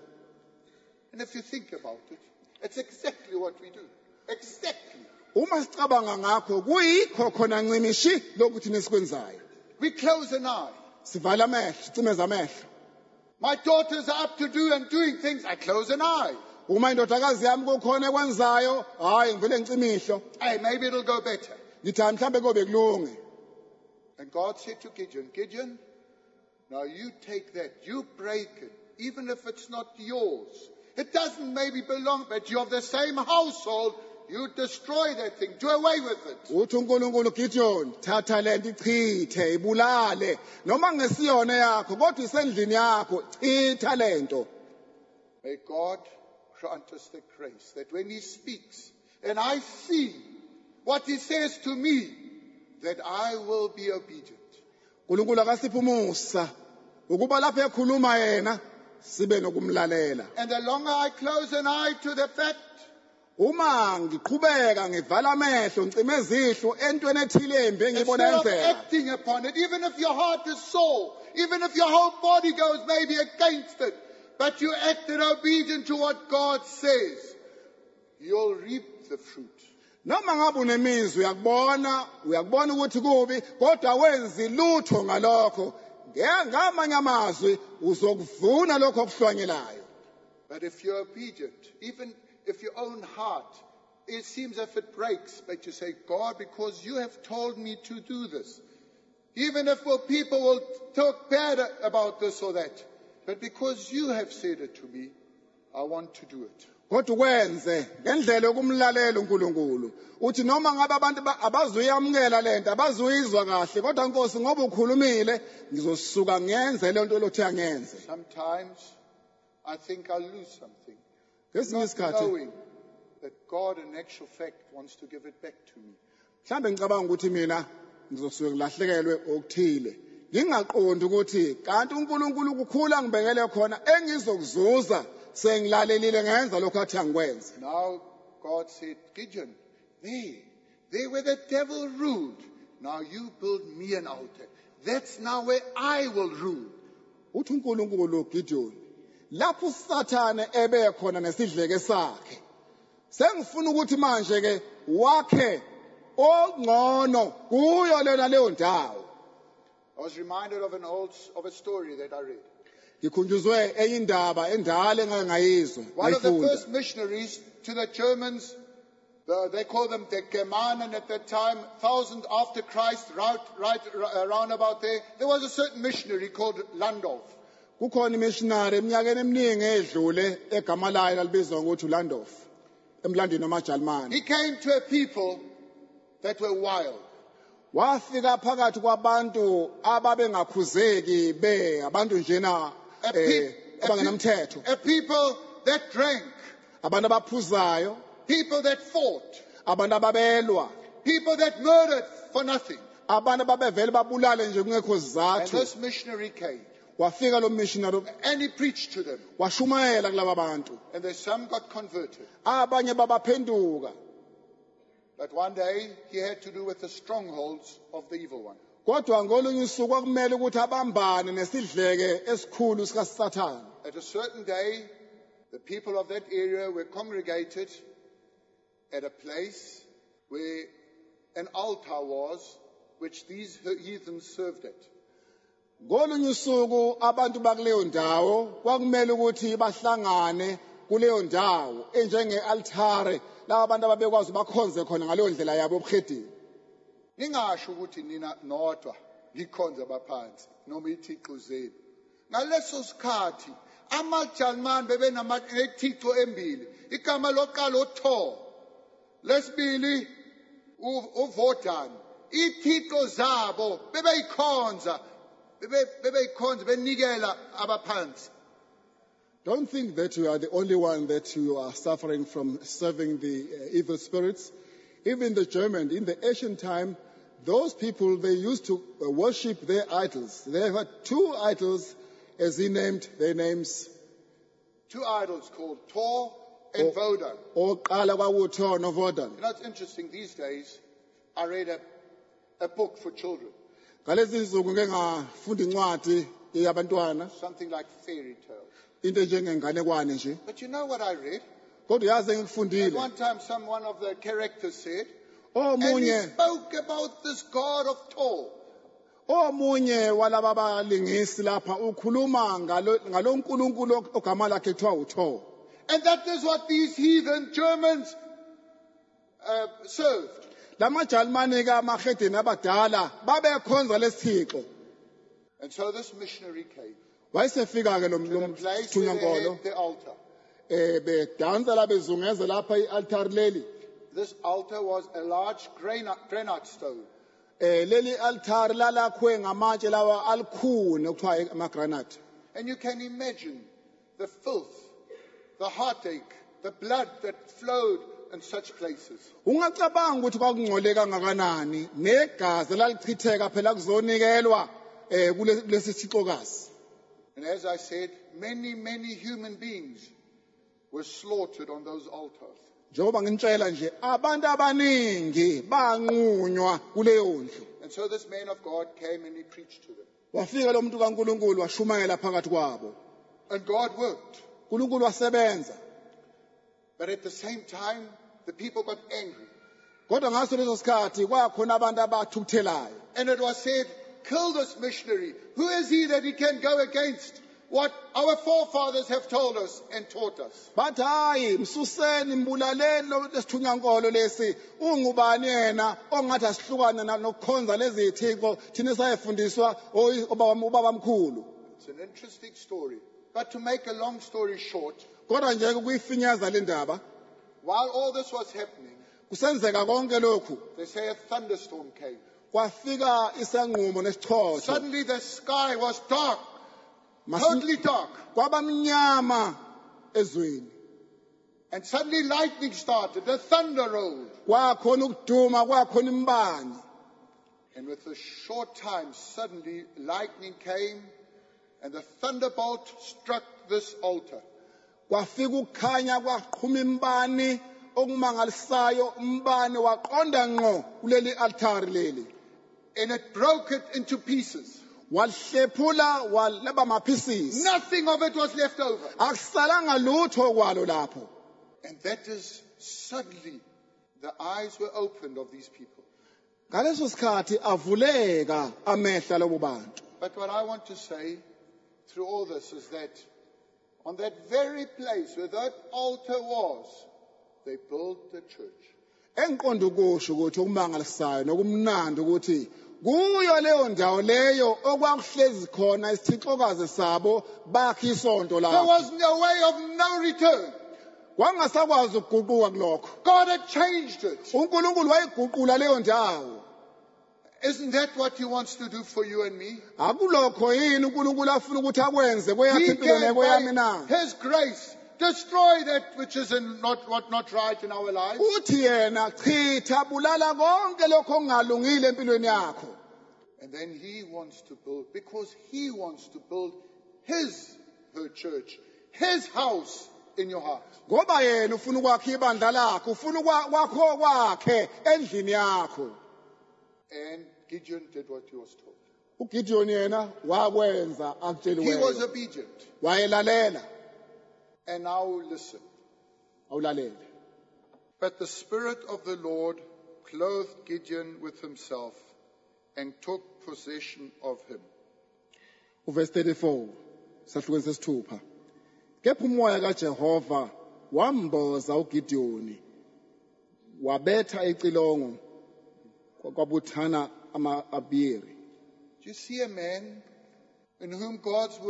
And if you think about it, it's exactly what we do. Exactly. Uma sicabanga ngakho kuyikho khona ncimishi lokuthi nesikwenzayo. We close an eye. Sivala amehlo, sicimeza amehlo. My daughters are up to doing things. I close an eye. Uma indodakazi yami kukhona ekwenzayo, hayi ngivele ngicimihlo. Hey, maybe it'll go better. Ngithi mhlambe kobe kulunge. And God said to Gideon, now you take that, you break it, even if it's not yours. It doesn't maybe belong, but you're of the same household. You destroy that thing. Do away with it. Uthi uNkulunkulu Gideon, thatha lento ichithe, ibulale. Noma ngesiyona yakho, kodwa isendlini yakho, chitha lento. May God grant us the grace that when He speaks, and I see what He says to me, that I will be obedient. uNkulunkulu akasiphe umusa ukuba lapho ekhuluma yena sibe nokumlalela. And the longer I close an eye to the fact, uma ngiqhubeka ngivala amehlo ngicimeza izihlo entweni ethile embi engibona instead of enzeka, acting upon it, even if your heart is sore, even if your whole body goes maybe against it, but you acted obedient to what God says, you'll reap the fruit. noma ngabe unemizwa uyakubona ukuthi kubi kodwa wenzi lutho ngalokho, ngamanye amazwi uzokuvuna lokho okuhlwanyelayo. But if you're obedient, even if your own heart, it seems as if it breaks, but you say, God, because you have told me to do this, even if people will talk bad about this or that, but because you have said it to me, I want to do it. kodwa ukwenze ngendlela yokumlalela uNkulunkulu uthi noma ngabe abantu abazuyamukela lento abazuyizwa kahle kodwa Nkosi ngoba ukhulumile ngizosuka ngenze lento lothe angenze. Sometimes I think I'll lose something, Ngesinye not isikhathi knowing that God in actual fact wants to give it back to me. mhlambe ngicabanga ukuthi mina ngizosuke ngilahlekelwe okuthile ngingaqondi ukuthi kanti uNkulunkulu ukukhula ngibekele khona engizokuzuza sengilalelile ngenza lokho athi angikwenze. Now God said, Gideon, there where the devil ruled, now you build me an altar. That's now where I will rule. Uthi uNkulunkulu Gideon lapho uSathane ebe khona nesidleke sakhe sengifuna ukuthi manje ke wakhe ongcono kuyo lena leyo ndawo. I was reminded of a story that I read. Ngikhunjuzwe eyindaba endala engayizwa. One of the first missionaries to the Germans, they call them the Germanen at that time, 1000 after Christ, right around about there was a certain missionary called Landolf. Kukhona imissionary eminyakeni eminingi edlule egama layo lalibizwa ngokuthi uLandolf emlandweni wamaJalimane. He came to a people that were wild. Wafika phakathi kwabantu ababengakhuzeki abantu njena abangenamthetho. A people that drank, abantu abaphuzayo, people that fought, abantu ababelwa, people that murdered for nothing. abantu ababevele babulale nje kungekho And sizathu. this missionary came Wafika lo missionary and he preached to them. washumayela kulaba bantu. And there's some got converted. Abanye babaphenduka. But one day he had to do with the strongholds of the evil one. Kodwa ngolunye usuku akumele ukuthi abambane nesidleke esikhulu sikaSathane. At a certain day, the people of that area were congregated at a place where an altar was, which these heathens served at. Ngolunye usuku abantu bakuleyo ndawo kwakumele ukuthi bahlangane kuleyo ndawo enjenge-altare la abantu ababekwazi bakhonze khona ngaleyo ndlela yabo obukhedini. Ningasho ukuthi nina nodwa ngikhonza abaphansi noma ithixo zenu. Ngaleso sikhathi amaJalimane bebenamathixo embili. Igama lokuqala uThor, lesibili uVodan. Ithixo zabo bebeyikhonza benikela abaphansi. Don't think that you are the only one that you are suffering from serving the evil spirits. Even the German, in the ancient time, those people, they used to worship their idols. They had two idols, as he named their names. Two idols called Thor and Vodan. Oqala kwakuThor noVodan. You know, it's interesting, these days, I read a book for children. Ngalezi nsuku ngeke ngafunda incwadi yabantwana, Something like fairy tales. into enjengenganekwane nje. But you know what I read? Kodwa yazi At engikufundile. one time, one of the characters said, and Oh, he Omunye spoke about this God of Thor. omunye walaba balingisi lapha ukhuluma ngalo nkulunkulu ogama lakhe kuthiwa uThor. And that is what these heathen Germans served. Lamajalimane ke amahedeni abadala babekhonza lesithixo. And so this missionary came Wayesefika ke lo to the place where they mthunywankolo had the altar. bedansa la bezungeza lapha ialtar leli. This altar was a large granite stone. Leli altar lalakhwe ngamatshe lawa alikhune kuthiwa amagranite. And you can imagine the filth, the heartache, the blood that flowed in such places. Ungacabanga ukuthi kwakungcole kangakanani negazi lalichitheka phela kuzonikelwa kulesi sixokazi. And as I said, many human beings were slaughtered on those altars. Njengoba ngintshela nje abantu abaningi banqunywa kuleyo ndlu. And so this man of God came and he preached to them. Wafika lo muntu kaNkulunkulu washumayela phakathi kwabo. And God worked. uNkulunkulu wasebenza. But at the same time, the people got angry. Kodwa ngaso leso sikhathi kwakhona abantu abathukuthelayo. And it was said, kill this missionary. Who is he that he can go against what our forefathers have told us and taught us? Bathi hayi msuseni mbulaleni lo lesithunyankolo lesi ungubani yena ongathi asihlukane nokukhonza lezi zithixo thina sayefundiswa ubabamkhulu. It's an interesting story. But to make a long story short, kodwa nje kuyifinyaza le ndaba while all this was happening, kusenzeka konke lokhu they say a thunderstorm came. kwafika isanqumo nesichotho Suddenly the sky was dark, totally dark. kwaba mnyama ezweni And suddenly lightning started, the thunder rolled. kwakhona ukuduma kwakhona imbani And with a short time, suddenly lightning came and the thunderbolt struck this altar. kwafika ukukhanya kwaqhuma imbani okumangalisayo umbani waqonda ngqo kuleli altar leli And it broke it into pieces. walihlephula walaba mapieces Nothing of it was left over. akusalanga lutho kwalo lapho And that is suddenly the eyes were opened of these people. ngaleso sikhathi avuleka amehla lobo bantu But what I want to say through all this is that on that very place where that altar was, they built the church. engiqonda ukusho ukuthi okumangalisayo nokumnandi ukuthi kuyo leyo ndawo leyo okwakuhlezi khona isithixokazi sabo bakha isonto There lapho was no way of no return. wangasakwazi ukuguquka kulokho God had changed it. uNkulunkulu wayiguqula leyo ndawo Isn't that what He wants to do for you and me? akulokho yini uNkulunkulu afuna ukuthi akwenze kweyakhe He impilo can, nekweyami na by His grace, destroy that which is not right in our lives. uthi yena chitha bulala konke lokho okungalungile empilweni yakho And then He wants to build, because He wants to build her church, His house in your heart. ngoba yena ufuna ukwakha ibandla lakho ufuna kwakho kwakhe endlini yakho And Gideon did what he was told. uGideon yena wakwenza He was akutsheliweyo obedient. wayelalela And now listen. awulalela But the Spirit of the Lord clothed Gideon with himself and took possession of him. uverse 34 sahlukweni sesithupha kepha umoya kaJehova wamboza uGideoni wabetha icilongo kwabuthana ama-abhiri Do you see a man in whom God's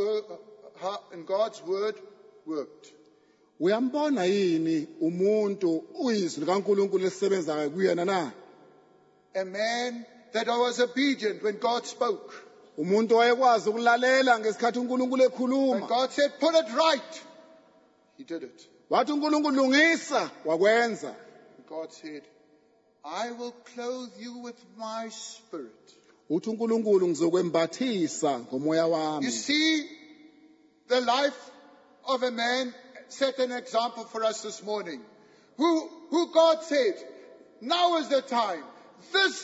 word worked? uyambona yini umuntu uyizwi likaNkulunkulu lisebenzayo kuyena na A man that was obedient when God spoke. umuntu wayekwazi ukulalela ngesikhathi uNkulunkulu When ekhuluma God said, put it right, he did it. wathi uNkulunkulu lungisa wakwenza God said, I will clothe you with my Spirit. uthi uNkulunkulu ngizokwembathisa ngomoya You wami see, the life of a man set an example for us this morning. Who God said, now is the time. This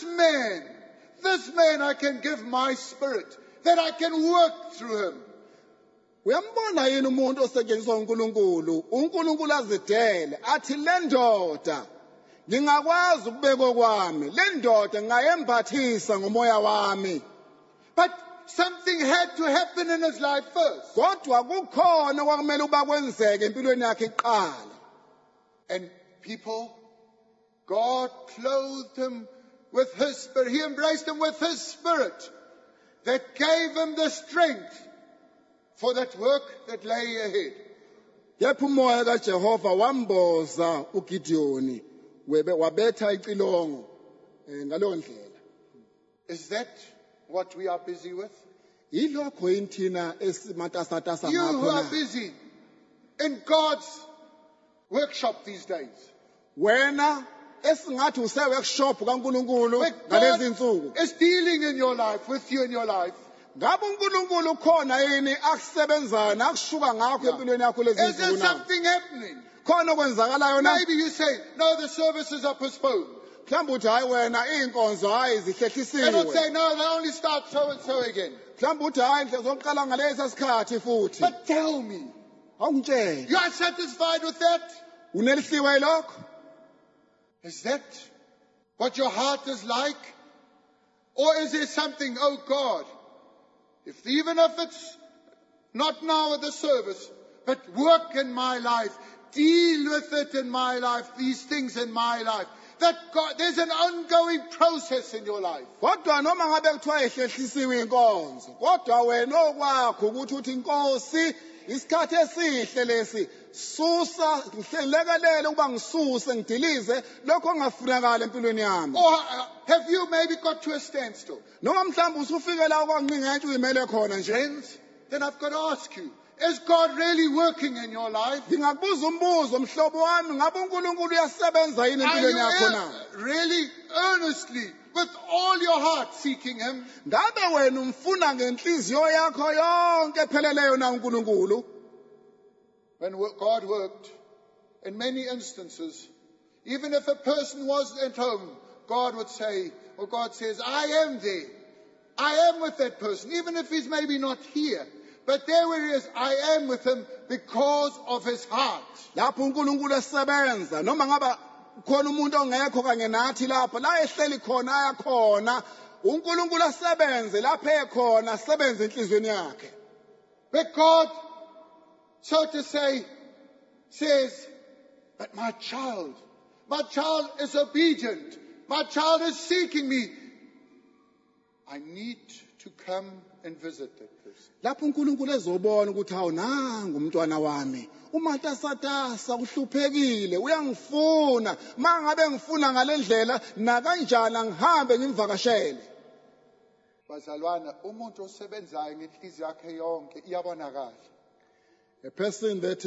man I can give my Spirit, that I can work through him. uyambona yini umuntu osetshenziswa uNkulunkulu uNkulunkulu azidele athi le ndoda ngingakwazi ukubeka kwami le ndoda ngayembathisa ngomoya wami But something had to happen in his life first. kodwa kukhona okwakumele ukuba kwenzeke empilweni yakhe iqala And people, God clothed him with his Spirit. He embraced him with his Spirit that gave him the strength for that work that lay ahead. kepha umoya kaJehova wamboza uGideoni wabetha icilongo ngaleyo ndlela Is that what we are busy with? yilokho yini thina esimatasatasa You who ngakho are na busy in God's workshop these days. wena esingathi use-workshop kaNkulunkulu Where ngalezi God insuku is dealing in your life, with you in your life. ngabe uNkulunkulu khona yini akusebenzayo nakushuka ngakho empilweni yakho lezi Is there insuku na something happening? khona okwenzakalayo na Maybe you say, no, the services are postponed. mhlawumbe uthi hayi wena iy'nkonzo hayi They don't zihlehlisiwe say, no, they only start so and so again. mhlawumbe uthi hayi zokuqala ngalesa sikhathi futhi But tell me, awungitshele you are satisfied with that? unelisiwe yilokho Is that what your heart is like? Or is there something, oh God, even if it's not now at the service, but work in my life, deal with it in my life, these things in my life, that God, there's an ongoing process in your life. kodwa noma ngabe kuthiwa ihlehlisiwe inkonzo kodwa wena okwakho ukuthi uthi inkosi isikhathi esihle lesi susa ngilekelele ukuba ngisuse ngidilize lokho ongafunakala empilweni yami. Or have you maybe got to a standstill? Noma mhlawumbe usufike la okwangingentshe uyimele khona nje. Friends, then I've got to ask you, is God really working in your life? Ngingakubuza umbuzo mhlobo wami, ngabe uNkulunkulu uyasebenza yini Are empilweni yakho na? you really earnestly, with all your heart, seeking Him? Ngabe wena umfuna ngenhliziyo yakho yonke epheleleyo na uNkulunkulu? When God worked, in many instances, even if a person was at home, God would say, or God says, I am there. I am with that person, even if he's maybe not here. But there where he is, I am with him because of his heart. Lapho uNkulunkulu esebenza noma ngaba khona umuntu ongekho kanye nathi lapho la ehleli khona ayakhona uNkulunkulu asebenze lapho ekhona asebenze enhlizweni yakhe. But God, so to say, says, but my child is obedient. My child is seeking me. I need to come and visit that person. Lapho uNkulunkulu ezobona ukuthi hawu nangu umntwana wami umatasatasa uhluphekile uyangifuna mangabe ngifuna ngalendlela na kanjani ngihambe ngimvakashele. Bazalwana, umuntu osebenzayo ngenhliziyo yakhe yonke iyabonakala. A person that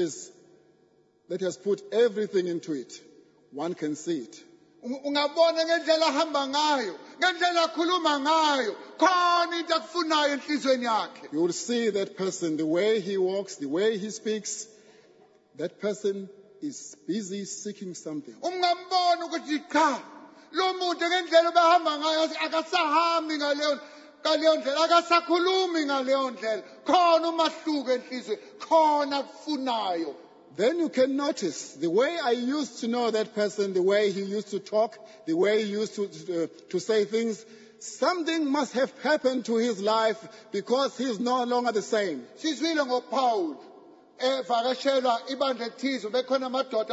has put everything into it, one can see it. Ungabona ngendlela ahamba ngayo, ngendlela akhuluma ngayo, khona into akufunayo enhlizweni yakhe. You will see that person, the way he walks, the way he speaks, that person is busy seeking something. Ungambona ukuthi cha, lo muntu ngendlela obehamba ngayo akasahambi ngaleyo ndlela, akasakhulumi ngaleyo ndlela, khona umahluko enhlizweni, khona akufunayo. Then you can notice the way I used to know that person, the way he used to talk, the way he used to say things. Something must have happened to his life because he's no longer the same. Sizwile ngoPaul evakashelwa ibandla ethize bekhona amadoda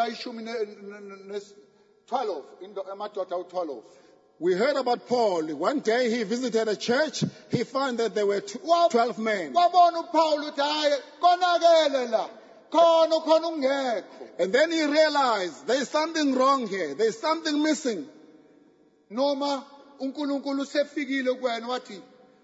ayishumi 12, amadoda u12. We heard about Paul. One day he visited a church. He found that there were 12 men. Wabona uPaul uthi hayi konakele la. And then he realized there is something wrong here. There is something missing. Noma uNkulunkulu sefikile kuwena wathi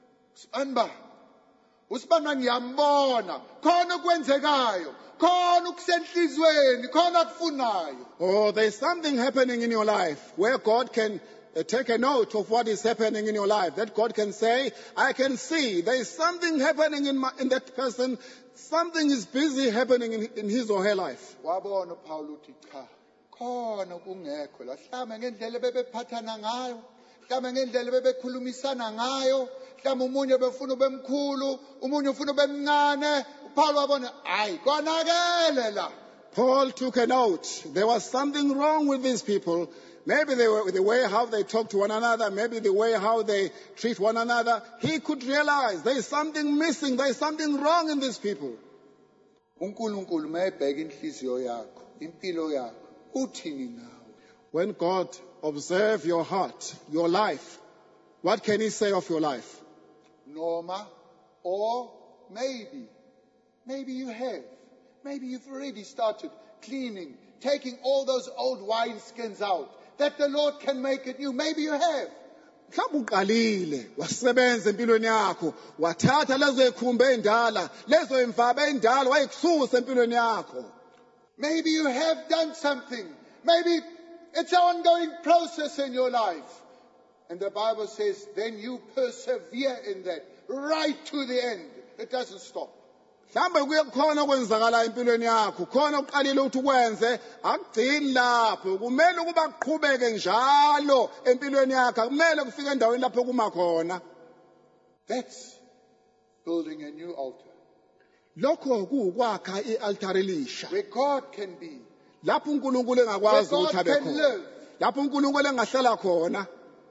usibamba ngiyambona khona okwenzekayo khona ukusenhlizweni khona akufunayo. Oh, there is something happening in your life where God can take a note of what is happening in your life. That God can say, I can see there is something happening in that person. Something is busy happening in his or her life. Wabona uPaul uthi cha, khona kungekho la. Mhlawumbe ngendlela bebephathana ngayo, mhlawumbe ngendlela bebekhulumisana ngayo, mhlawumbe umunye befuna ubemkhulu, umunye ufuna ubemncane. uPaul wabona hayi konakele la. Paul took a note. There was something wrong with these people. Maybe they were the way how they talk to one another, maybe the way how they treat one another. He could realize there is something missing, there is something wrong in these people. uNkulunkulu mayebheka inhliziyo yakho, impilo yakho, uthini ngawe? When God observes your heart, your life, what can he say of your life? Noma, or maybe you have. Maybe you've already started cleaning, taking all those old wine skins out, that the Lord can make it new. Maybe you have. Mhlawumbe uqalile wasebenza empilweni yakho wathatha lezo ikhumbe endala lezo imvaba endala wayikususa empilweni yakho. Maybe you have done something. Maybe it's an ongoing process in your life. And the Bible says then you persevere in that right to the end. It doesn't stop. Mhlawumbe kuyekhona okwenzakala empilweni yakho khona uqalile ukuthi ukwenze akugcini lapho kumele ukuba kuqhubeke njalo empilweni yakho kumele kufike endaweni lapho kuma khona. That's building a new altar lokho kuukwakha ialtar elisha where God can be, lapho uNkulunkulu engakwazi ukuthi abe khona, lapho uNkulunkulu engahlala khona.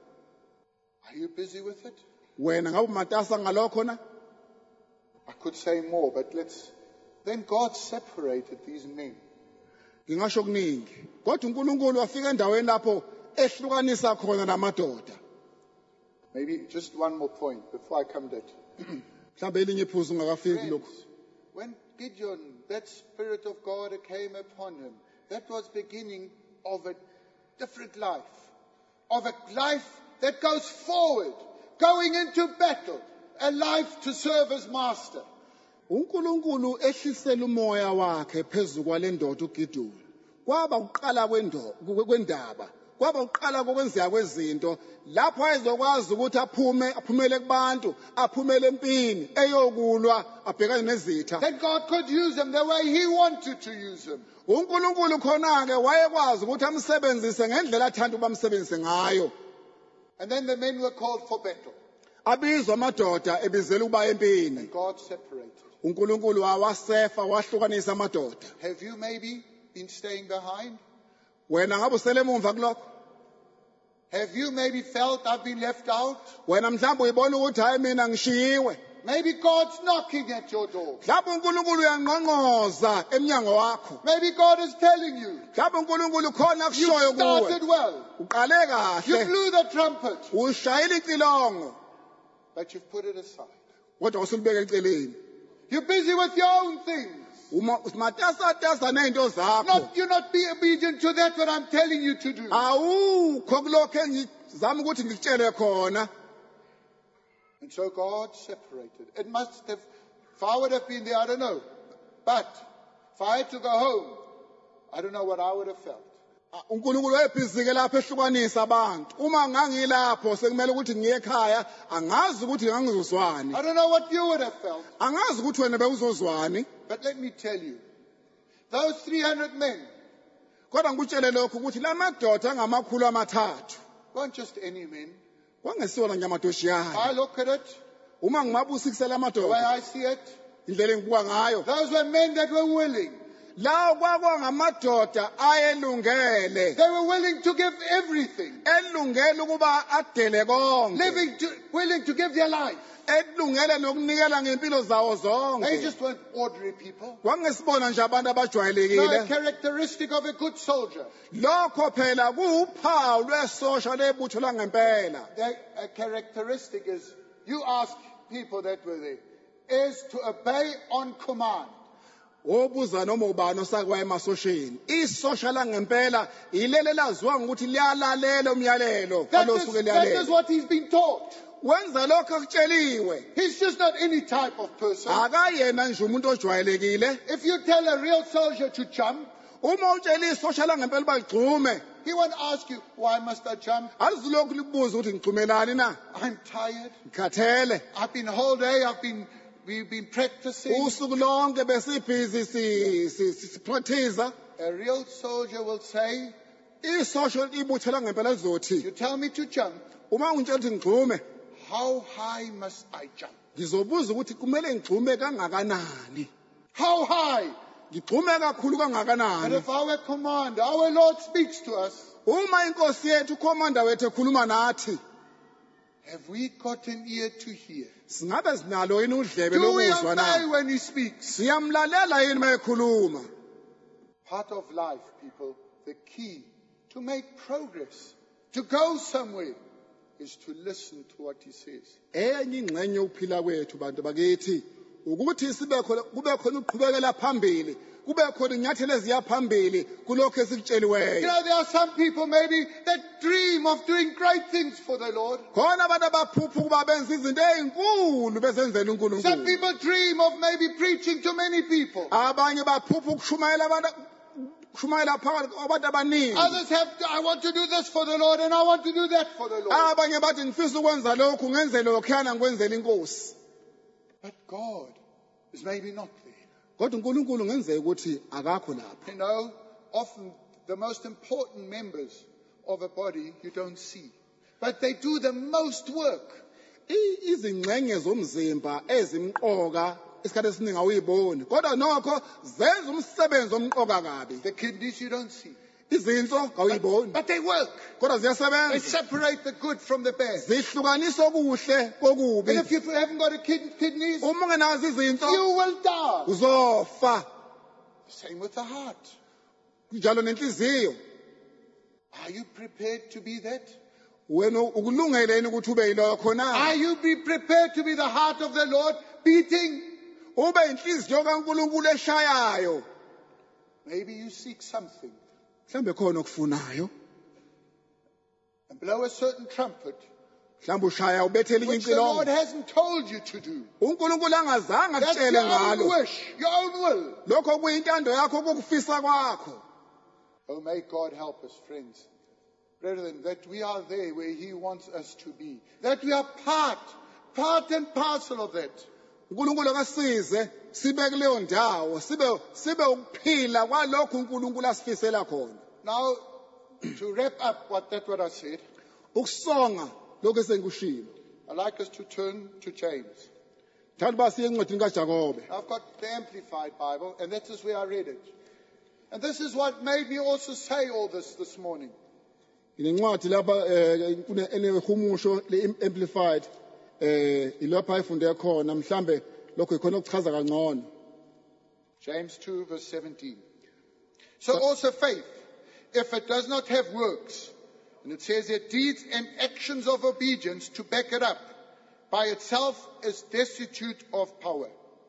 Are you busy with it? Wena ngabe umatasa ngalokho na? I could say more, but then God separated these men. Ngingasho kuningi kodwa uNkulunkulu wafika endaweni lapho ehlukanisa khona namadoda. Maybe just one more point before I come to it. Mhlawumbe elinye iphuzu ungakafiki lokho. When Gideon, that Spirit of God came upon him. That was beginning of a different life. Of a life that goes forward, going into battle. A life to serve as master. uNkulunkulu ehlisela umoya wakhe phezulu kwalendoda uGidoni kwaba uqala kwendaba kwaba uqala kokwenzeka kwezinto lapho ayezokwazi ukuthi aphumele kubantu aphumele empini eyokulwa abhekane nezitha That God could use him the way he wanted to use him. uNkulunkulu khona ke wayekwazi ukuthi amsebenzise ngendlela athanda ubamsebenzise ngayo. And then the men were called for battle. Abizwa amadoda ebizela ukuba empini. God separated. uNkulunkulu wasefa wahlukanisa amadoda. Have you maybe been staying behind? Wena ngabe usele emuva kulokho? Have you maybe felt I've been left out? Wena mhlawumbe uyibona ukuthi hayi mina ngishiyiwe. Maybe God's knocking at your door. Mhlawumbe uNkulunkulu uyangqongqoza emnyango wakho. Maybe God is telling you. Mhlawumbe uNkulunkulu khona You akushoyo started kuwe. well. Uqale You kahle. blew the trumpet. Ushayile icilongo. But you've put it aside. Kodwa usulibeka eceleni. You're busy with your own things. Matasatasa nezinto zakho. You're not being obedient to that what I'm telling you to do. Awukho kulokho engizama ukuthi ngikutshele khona. And so God separated. It must have, if I would have been there, I don't know. But if I had to go home, I don't know what I would have felt. uNkulunkulu wayebhizike lapho ehlukanisa abantu. Uma ngangilapho sekumele ukuthi ngiye ekhaya, angazi ukuthi ngangizozwani. I don't know what you would have felt. Angazi ukuthi wena bewuzozwani. But let me tell you, those 300 men Kodwa ngikutshele lokho ukuthi lamadoda angamakhulu amathathu. weren't just any men. Kwangesiwona nje amadoshiyana. I look at it, Uma ngimabusisela the way amadoda, I see it, indlela engibuka ngayo. those were men that were willing. Lawo kwakungamadoda ayelungele. They were willing to give everything. Elungele ukuba adele konke. Willing to give their life. Elungele nokunikela ngempilo zawo They zonke. just weren't ordinary people. Wangesibona nje abantu No, a abajwayelekile. characteristic of a good soldier. Lokho phela kuwuphawu lwesosha lebutho langempela. A characteristic is, you ask people that were there, is to obey on command. Wobuza noma ubani osakwaye emasosheni. Isosha langempela ilele laziwa ukuthi liyalalela umyalelo alosuke That is liyalela. what he's been taught. Wenza lokho akutsheliwe. He's just not any type of person. Akayena nje umuntu ojwayelekile. If you tell a real soldier to jump, Uma utshela isosha langempela bagcume, he won't ask you, why must I jump? alizilokhu libuza ukuthi ngigcumelani na? I'm tired. Ngikhathele. I've been whole day, we've been practicing. Usuku lonke besibhizi sipractice. A real soldier will say, Isosha ibutho langempela lizothi, you tell me to jump, uma ungitshela ukuthi ngigcume, how high must I jump? ngizobuza ukuthi kumele ngigcume kangakanani. How high? Ngigcume kakhulu And kangakanani. if our commander, our Lord speaks to us, Uma inkosi yethu ukhomanda wethu ekhuluma nathi, have we got an ear to hear? singabe sinalo yini udlebe Do we lokuzwa na? obey when he speaks? Siyamlalela yini mayekhuluma? Part of life, people, the key to make progress, to go somewhere, is to listen to what he says. Enye ingxenye yokuphila kwethu bantu bakithi ukuthi kube khona uqhubekela phambili, kube khona inyathelo eziya phambili kulokho You esikutsheliweyo. know, there are some people maybe that dream of doing great things for the Lord. Khona abantu abaphupha ukuba benza izinto ezinkulu bezenzela Some uNkulunkulu. people dream of maybe preaching to many people. Abanye baphupha ukushumayela phakathi kwabantu abaningi. Others have, I want to do this for the Lord and I want to do that for the Lord. Abanye bathi ngifisa ukwenza lokhu ngenze lokhuyana ngikwenzela inkosi. But God is maybe not there. Kodwa uNkulunkulu ngenzeka ukuthi akakho lapho. You know, often the most important members of a body you don't see. But they do the most work. Izingxenye zomzimba ezimqoka isikhathi esiningi awuyiboni. Kodwa nokho zenza umsebenzi omqoka kabi. The kidneys you don't see. Izinso awuyiboni. But they work. Kodwa They ziyasebenza. separate the good from the bad. Zihlukanisa okuhle kokubi. And if you haven't got a kidneys, Uma ungenazo izinso you will die. uzofa. Same with the heart. Njalo nenhliziyo. Are you prepared to be that? Wena ukulungele yini ukuthi ube yilokho na? Are you be prepared to be the heart of the Lord beating? ube inhliziyo kaNkulunkulu eshayayo. Maybe you seek something Mhlambe khona okufunayo. and blow a certain trumpet Mhlambe ushaya ubethela which the Lord incilongo. hasn't told you to do. uNkulunkulu angazange That's akutshele your own ngalo. wish, your own will. Lokho kuyintando yakho kokufisa kwakho. Oh, may God help us, friends. Brethren, that we are there where He wants us to be. That we are part and parcel of that. uNkulunkulu akasize sibe kuleyo ndawo sibe ukuphila kwalokho uNkulunkulu asifisela khona. Now, to wrap up what I said, Ukusonga lokho esengikushilo. I'd like us to turn to James. Thanda basiye encwadini kaJakobe. I've got the Amplified Bible, and that is where I read it. And this is what made me also say all this morning. Inencwadi lapha enehumusho le-amplified ilapha ifunde khona mhlambe lokho ikhona ukuchaza kangcono. James 2 verse 17. So also faith, if it does not have works, and it says here, deeds and actions of obedience to back it up, by itself is destitute of power.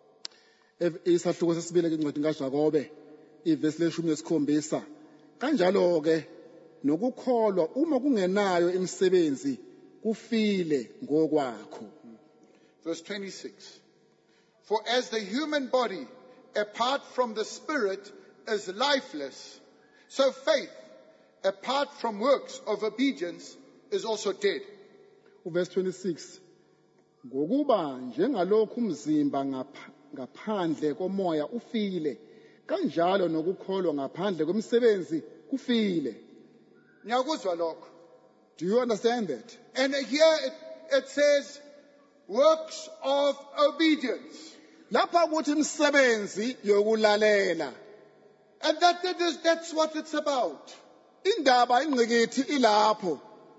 Isahluko sesibili kwincwadi kaJakobe ivesi le-17 kanjalo ke nokukholwa uma kungenayo imisebenzi kufile ngokwakho. Verse 26. For as the human body, apart from the spirit, is lifeless, so faith, apart from works of obedience, is also dead. Verse 26. Ngokuba njengalokhu umzimba ngaphandle komoya ufile, kanjalo nokukholwa ngaphandle kwemisebenzi kufile. Nyakuzwa lokho. Do you understand that? And here it says, works of obedience. Lapha ukuthi imisebenzi yokulalela. And that's what it's about. Indaba ingqikithi ilapho.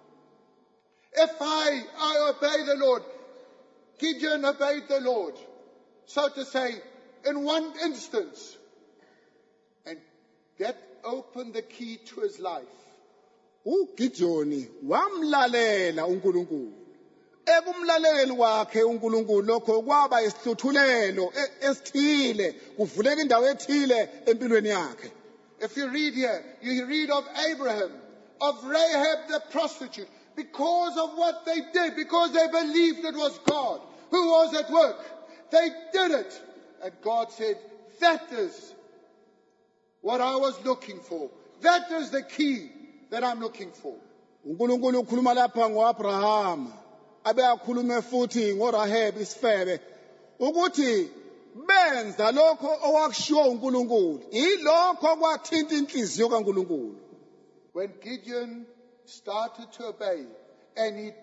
If I obey the Lord, Gideon obeyed the Lord, so to say, in one instance. And that opened the key to his life. uGidiyoni wamlalela uNkulunkulu. Ekumlaleleni kwakhe uNkulunkulu lokho kwaba isihluthulelo esithile, kuvuleka indawo ethile empilweni yakhe. If you read here, you read of Abraham, of Rahab the prostitute, because of what they did, because they believed it was God who was at work. They did it. And God said, that is what I was looking for. That is the key that I'm looking for. uNkulunkulu ukhuluma lapha ngoAbraham, abe akhulume futhi ngoRahab isifebe, ukuthi benza lokho owakushiwo uNkulunkulu. Ilokho kwathinta inhliziyo kaNkulunkulu. When Gideon started to obey, and he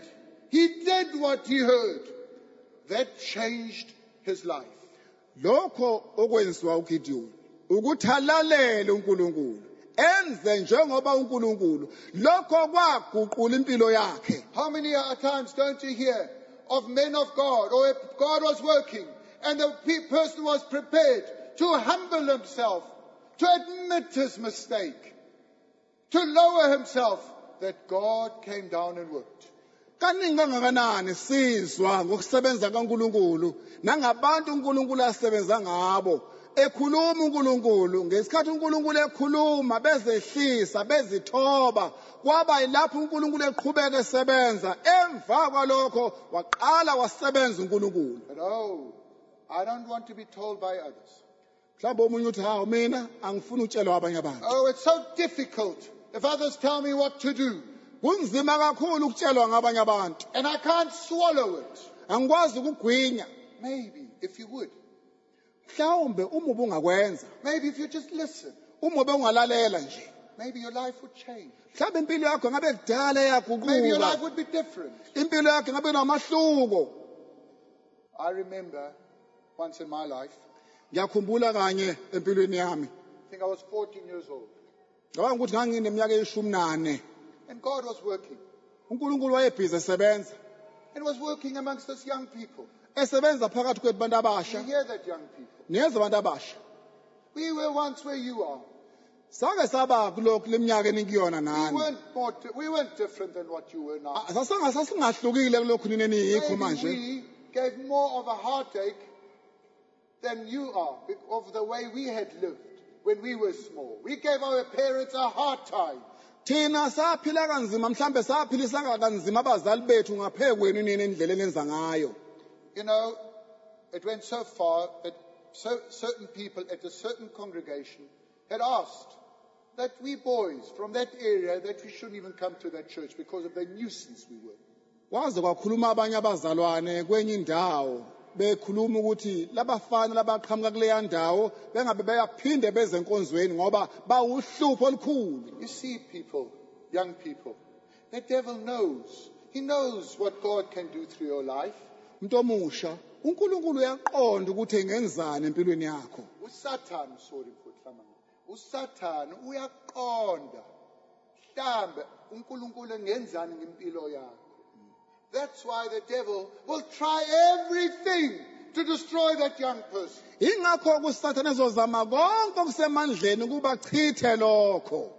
did what he heard, that changed his life. Lokho okwenziwa uGidiyoni ukuthi alalele uNkulunkulu, enze njengoba uNkulunkulu, lokho kwaguqula impilo yakhe. How many times don't you hear of men of God, or if God was working and the person was prepared to humble himself, to admit his mistake, to lower himself, that God came down and worked. Kaningi kangakanani sizwa ngokusebenza kaNkulunkulu nangabantu uNkulunkulu asebenza ngabo. Ekhuluma uNkulunkulu, ngesikhathi uNkulunkulu ekhuluma bezehlisa bezithoba, kwaba ilapho uNkulunkulu eqhubeka esebenza. Emva kwalokho waqala wasebenza uNkulunkulu. But I don't want to be told by others. Mhlawumbe omunye uthi hawu mina angifuni utshelwa abanye abantu. Oh, it's so difficult if others tell me what to do, Kunzima kakhulu ukutshelwa ngabanye abantu. and I can't swallow it. Angikwazi ukugwinya. Maybe if you would, Mhlawumbe uma ubungakwenza, maybe if you just listen, uma ubungalalela nje, maybe your life would change. mhlawumbe impilo yakho ngabe kudala Maybe your life yaguquka. would be different. Impilo yakho ngabe namahluko. I remember once in my life, Ngiyakhumbula kanye empilweni yami. I think I was 14 years old, Ngicabanga ukuthi ngangineminyaka e14. and God was working. uNkulunkulu wayebhizi esebenza. And was working amongst us young people. Esebenza phakathi kwethu abantu You abasha. hear that, young people? Niyeza abantu abasha. We were once where you are. Sake saba kulokhu leminyaka enikuyona nani. We weren't different than what you were now. Sasingahlukile kulokhu nini eniyikho Maybe manje. we gave more of a heartache than you are of the way we had lived when we were small. We gave our parents a hard time. Thina saphila kanzima mhlambe saphilisa kanzima abazali bethu ngaphekwenu nini indlela enenza ngayo. You know, it went so far that certain people at a certain congregation had asked that we boys from that area, that we shouldn't even come to that church because of the nuisance we were. Waze kwakhuluma abanye abazalwane kwenye indawo bekhuluma ukuthi labafana labaqhamuka kuleya ndawo bengabe beyaphinde beze enkonzweni ngoba bawuhlupho olukhulu. You see people, young people, the devil knows. He knows what God can do through your life. Umuntu omusha uNkulunkulu uyaqonda ukuthi engenzani empilweni yakho. Usathane uyaqonda mhlambe uNkulunkulu engenzani ngempilo yakho. That's why the devil will try everything to destroy that young person. Ingakho kusathane ezozama konke okusemandleni ukuba chithe lokho.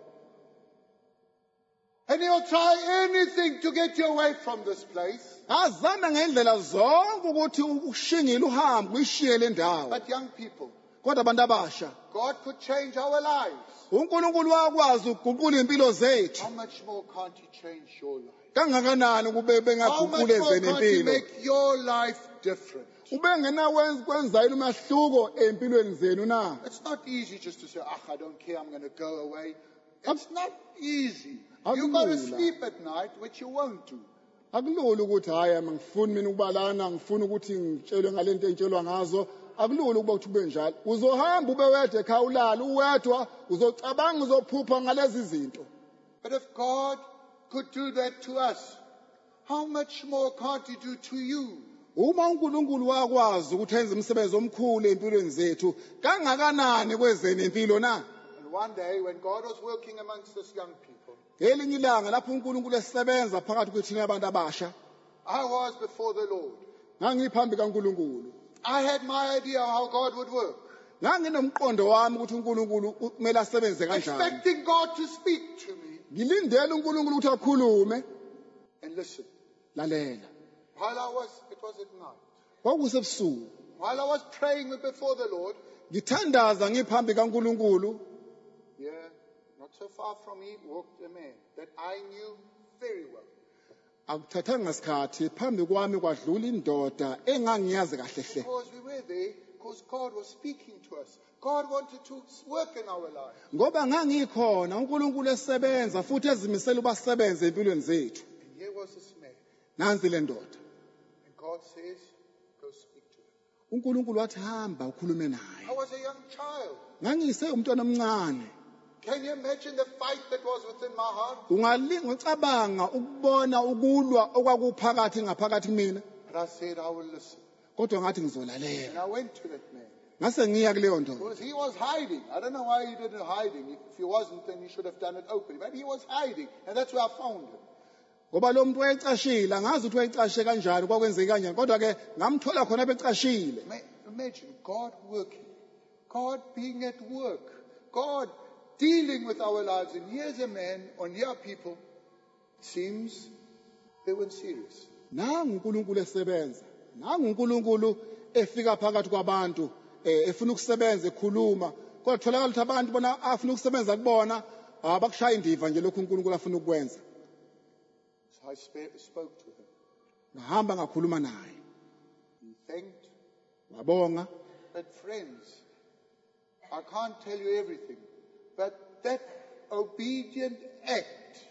And he'll try anything to get you away from this place. Azame ngendlela zonke ukuthi ushingile uhambe uyishiye le ndawo. But young people, Kodwa abantu abasha God could change our lives. uNkulunkulu wakwazi ukuguqula impilo zethu. How much more can't he change your life? Kangakanani kube How much bengaguqule more zena can't he impilo. make your life different? Ubengena kwenza yini umahluko empilweni zenu na? It's not easy just to say, I don't care, I'm going to go away. It's not easy. You've got to sleep at night, which you won't do. Akulula ukuthi hayi angifuni mina ukubalana ngifuna ukuthi ngitshelwe ngalento engitshelwa ngazo. Akulula ukuba uthi ube njalo. Uzohamba ube wedwa ekhaya ulala uwedwa uzocabanga uzophupha ngalezi zinto. But if God could do that to us, how much more can't he do to you? Uma uNkulunkulu wakwazi ukuthi enze umsebenzi omkhulu empilweni zethu kangakanani kwezeni impilo na? And one day when God was working amongst us young people, Ngelinye ilanga lapho uNkulunkulu esebenza phakathi kwethina abantu abasha I was before the Lord. ngangiphambi kaNkulunkulu. I had my idea how God would work, Nganginomqondo wami ukuthi uNkulunkulu kumele asebenze kanjani. expecting God to speak to me. Ngilindele uNkulunkulu ukuthi akhulume. And listen, Lalela. it was at night. Kwakusebusuku. While I was praying before the Lord, Ngithandaza ngiphambi kaNkulunkulu. here, not so far from me, walked a man that I knew very well. Akuthathanga isikhathi phambi kwami kwadlula indoda engangiyazi kahle hle. Because we were there, because God was speaking to us. God wanted to work in our lives. Ngoba ngangikhona uNkulunkulu esebenza futhi ezimisela ubasebenze empilweni zethu. And here was this man. Nansi le ndoda. And God says, go speak to him. uNkulunkulu wathi hamba ukhulume I naye. was a young child. Ngangise umntwana omncane. Can you imagine the fight that was within my heart? Ngicabanga ukubona ukulwa okwakuphakathi ngaphakathi mina. But I said, I will listen. Kodwa ngathi ngizolalela. And I went to that man. Ngase ngiya kuleyo ndoda. Because he was hiding. I don't know why he did it hiding. If he wasn't, then he should have done it openly. But he was hiding. And that's where I found him. Ngoba lo muntu wayecashile angazi ukuthi wayecashe kanjani kwakwenzeka kanjani kodwa ke ngamthola khona becashile. Imagine God working. God being at work. God dealing with our lives. And here's a man, or here people, it seems they weren't serious. Nangu uNkulunkulu esebenza. Nangu uNkulunkulu efika phakathi kwabantu efuna ukusebenza ekhuluma. Kodwa tholakala ukuthi abantu bona afuna ukusebenza kubona abakushaya indiva nje lokho uNkulunkulu afuna ukwenza. So I spoke to him. Ngahamba ngakhuluma naye. He thanked. Wabonga. But friends, I can't tell you everything. But that obedient act,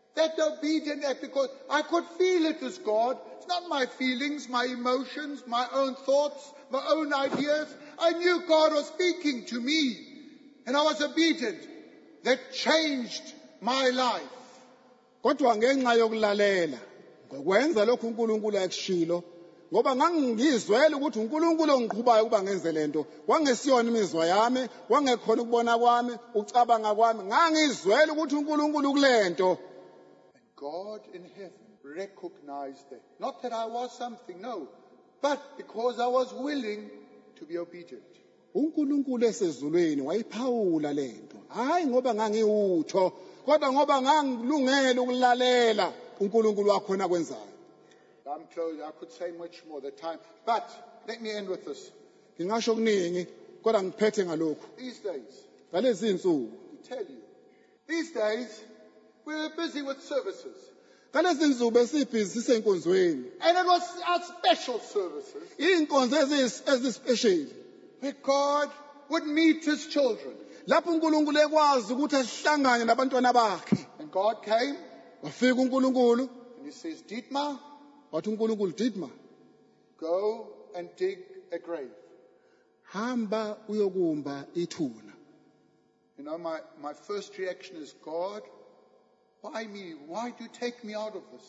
because I could feel it as God. It's not my feelings, my emotions, my own thoughts, my own ideas. I knew God was speaking to me. And I was obedient. That changed my life. Kodwa ngenxa yokulalela ngokwenza lokho uNkulunkulu ayekushilo ngoba ngangizwela ukuthi uNkulunkulu ongiqhubayo kuba ngenze lento kwangesiyona imizwa yami kwangekhona ukubona kwami ucabanga kwami ngangizwela ukuthi uNkulunkulu kulento. And God in heaven recognized that. Not that I was something, no, but because I was willing to be obedient. uNkulunkulu esezulwini wayiphawula lento hayi ngoba ngangiwutho kodwa ngoba ngangilungele ukulalela uNkulunkulu wakhona kwenzayo. I'm close. I could say much more the time. But let me end with this. ngingasho okuningi kodwa ngiphethe ngalokhu These days, ngalezi insuku I tell you, these days, we're busy with services. ngalezi insuku besibhizi siseyinkonzweni And it was our special services iy'nkonzo ezispesheli where God would meet his children. lapho uNkulunkulu ekwazi ukuthi asihlangane nabantwana bakhe And God came wafika uNkulunkulu and he says, Dietmar, wathi uNkulunkulu Dietmar go and dig a grave. hamba uyokumba ithuna You know, my first reaction is, God, why me? Why do you take me out of this?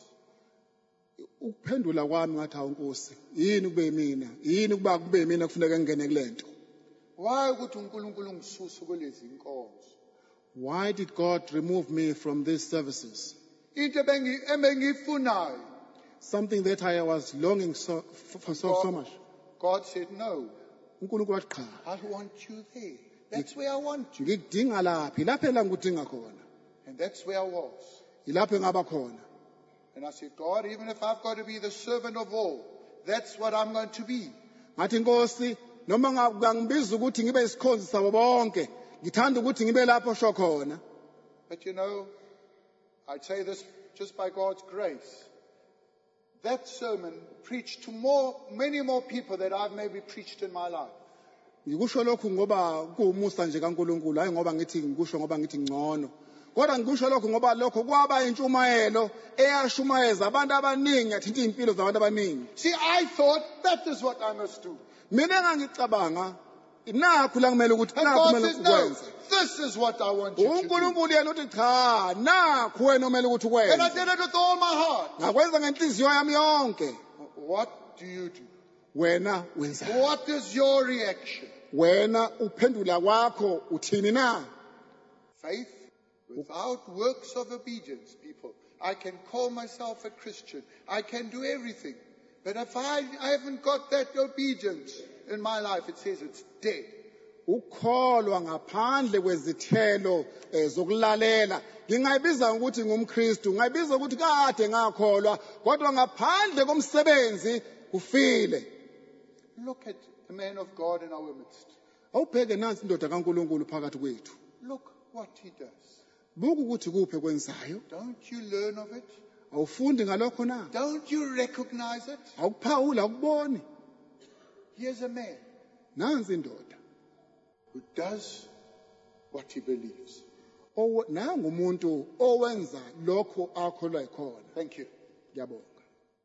ukuphendula kwami ngathi hawu Nkosi yini ukuba kube mina kufuneka ngene kulento Why ukuthi uNkulunkulu ngisuse kulezi inkonzo? why did God remove me from these services Into ebengiyifunayo. something that I was longing for so much God said, no, uNkulunkulu wathi cha I want you there. That's where I want you. ngikudinga laphi lapho ngikudinga khona And that's where I was. ilapho ngaba khona And I said, God, even if I've got to be the servant of all, that's what I'm going to be. ngathi Nkosi noma ngangibiza ukuthi ngibe isikhonzi sabo bonke ngithanda ukuthi ngibe lapho sho khona But you know, I'd say this just by God's grace. That sermon preached to many more people than I've maybe preached in my life. ngikusho lokhu ngoba kuwumusa nje kaNkulunkulu hayi ngoba ngithi ngikusho ngoba ngithi ngcono kodwa ngikusho lokhu ngoba lokho kwaba intshumayelo eyashumayeza abantu abaningi yathinta impilo zabantu abaningi See, I thought that is what I must do. mina ngangicabanga nakho la kumele ukuthi And nakho God kumele says, no, ukwenze this is what I want you to do. uNkulunkulu yena uthi cha nakho wena omele ukuthi And I ukwenze did it with all my heart. ngakwenza ngenhliziyo yami yonke What do you do? wena wenza What is your reaction? wena uphendula kwakho uthini na Faith without works of obedience, people. I can call myself a Christian. I can do everything. But if I haven't got that obedience in my life, it says it's dead. ukholwa ngaphandle kwezithelo zokulalela ngingayibiza ukuthi ngumKristu ngayibiza ukuthi kade ngakholwa kodwa ngaphandle komsebenzi kufile Look at the man of God in our midst. awubheke nansi indoda kaNkulunkulu phakathi kwethu Look what he does. buku ukuthi kuphe kwenzayo Don't you learn of it? awufundi ngalokho na Don't you recognize it? awukuphawula awukuboni Here's a man nansi indoda who does what he believes. nangumuntu owenza lokho akholwa yikhona Thank you. ngiyabonga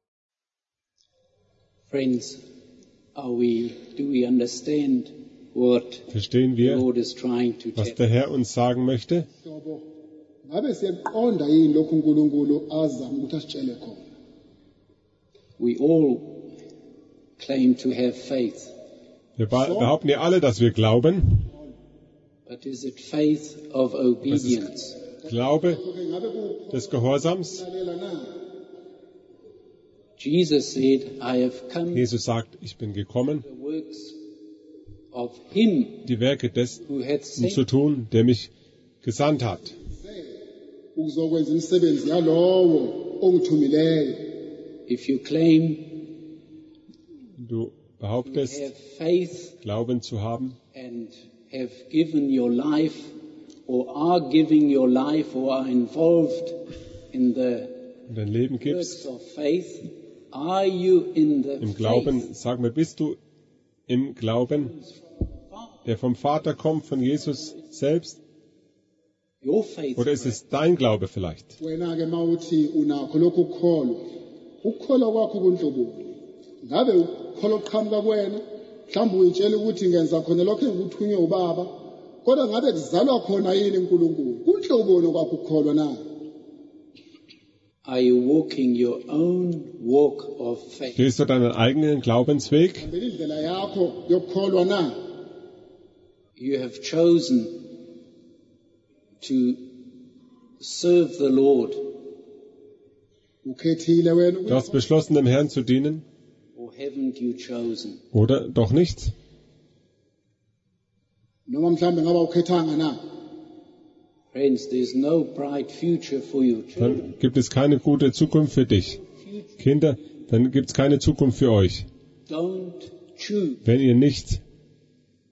Friends, do we understand what Verstehen the wir, Lord is trying to was tell? der Herr uns sagen möchte? Hlobo ngabe siyaqonda yini lokho uNkulunkulu azama ukuthi asitshele khona We all claim to have faith, Wir behaupten ja alle, dass wir glauben. but is it faith of obedience? Glaube des Gehorsams. Jesus said, I have come Jesus sagt, ich bin gekommen, the works of him die Werke des who hath zu sent. tun, der mich gesandt hat. ukuzokwenza imisebenzi yalowo ongithumileyo If you claim Du to behauptest, have faith Glauben zu haben and have given your life or are giving your life or are involved in the und dein Leben works gibst, of faith, are you in the im Glauben, faith sag mir, bist du im Glauben, der vom Vater kommt, von Jesus selbst? your faith Oder ist es dein Glaube vielleicht? wena ke mawuthi unakho lokhu ukukholwa kwakho kunhloboni ngabe ukholwa oqhamuka kuwena mhlawumbe uyitshela ukuthi ngenza khona lokho engikuthunywe ubaba kodwa ngabe kuzalwa khona yini uNkulunkulu kunhloboni kwakho ukukholwa na are you walking your own walk of faith? Gehst du deinen eigenen Glaubensweg? ngempela indlela yakho yokukholwa na You have chosen to serve the Lord, ukhethile wena Du hast beschlossen, dem Herrn zu dienen? or haven't you chosen? Oder doch nicht? noma mhlambe ngaba ukhethanga na Friends, there's no bright future for your children. Dann gibt es keine gute Zukunft für dich. Kinder, dann gibt es keine Zukunft für euch, Don't choose wenn ihr nicht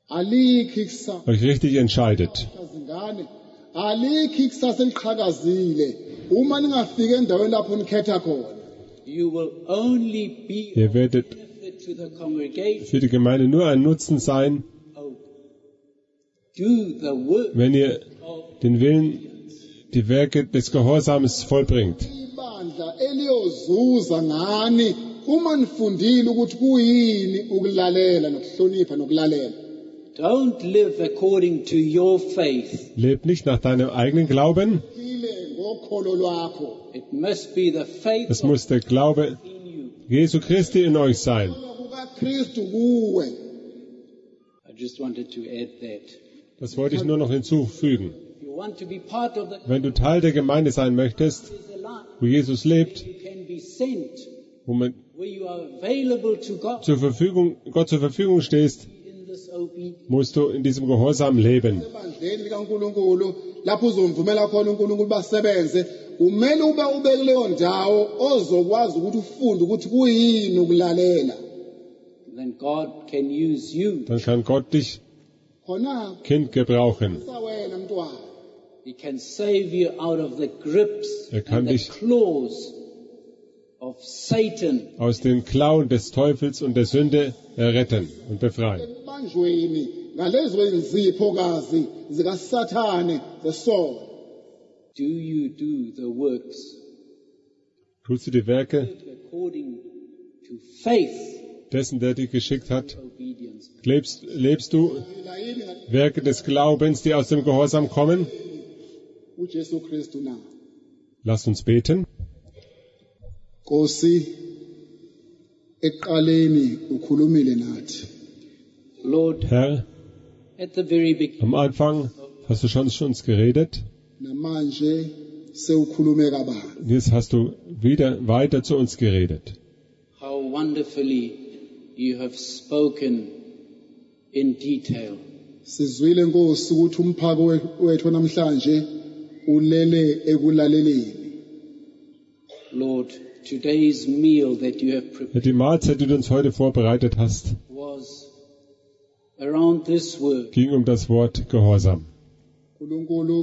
alikho ikusasa euch richtig entscheidet. zingane alikho ikusasa eliqhakazile uma ningafika endaweni lapho nikhetha khona. You will only be Ihr of werdet benefit to the congregation. für die Gemeinde nur ein Nutzen sein, Oh, do the work wenn ihr of den Willen, die Werke des Gehorsams vollbringt. Ibandla eliyozuza ngani uma nifundile ukuthi kuyini ukulalela nokuhlonipha nokulalela. Don't live according to your faith. Lebt nicht nach deinem eigenen Glauben, Phile ngokholo lwakho. It must be the faith es of muss der Glaube in you. Jesu Christi in euch sein. KukaKristu kuwe. I just wanted to add that. Das wollte ich nur noch hinzufügen. If you want to be part of the Wenn du Teil der Gemeinde sein möchtest, is a life, wo Jesus lebt, you can be sent, wo man where you are available to God Gott zur Verfügung stehst, in this obedience. musst du in diesem Gehorsam leben. Ebandleni likaNkulunkulu lapho uzomvumela khona uNkulunkulu basebenze, kumele ube kuleyo ndawo ozokwazi ukuthi ufunde ukuthi kuyini ukulalela. Then God can use you. Dann kann Gott dich, Khona Kind, gebrauchen. wena mntwana. He can save you out of the grips kann and the dich claws of Satan. Aus den Klauen des Teufels und der Sünde retten und befreien. Ekubanjweni ngalezo iziphokazi zikaSathane zesono. Do you do the works Tust du die Werke according to faith, dessen, der dich geschickt hat? obedience? Lebst du Werke des Glaubens, die aus dem Gehorsam kommen? uJesu Kristu na. Lasst uns beten. Nkosi eqaleni ukhulumile nathi. Lord, Herr, at the very beginning, am Anfang hast du schon zu uns geredet. Namanje sewukhulume kabanzi. Und jetzt hast du wieder weiter zu uns geredet. how wonderfully you have spoken in detail. Sizwile Nkosi ukuthi umphako wethu namhlanje ulele ekulaleleni. Lord, today's meal that you have prepared Die Mahlzeit, die du uns heute vorbereitet hast, was around this word. ging um das Wort Gehorsam. uNkulunkulu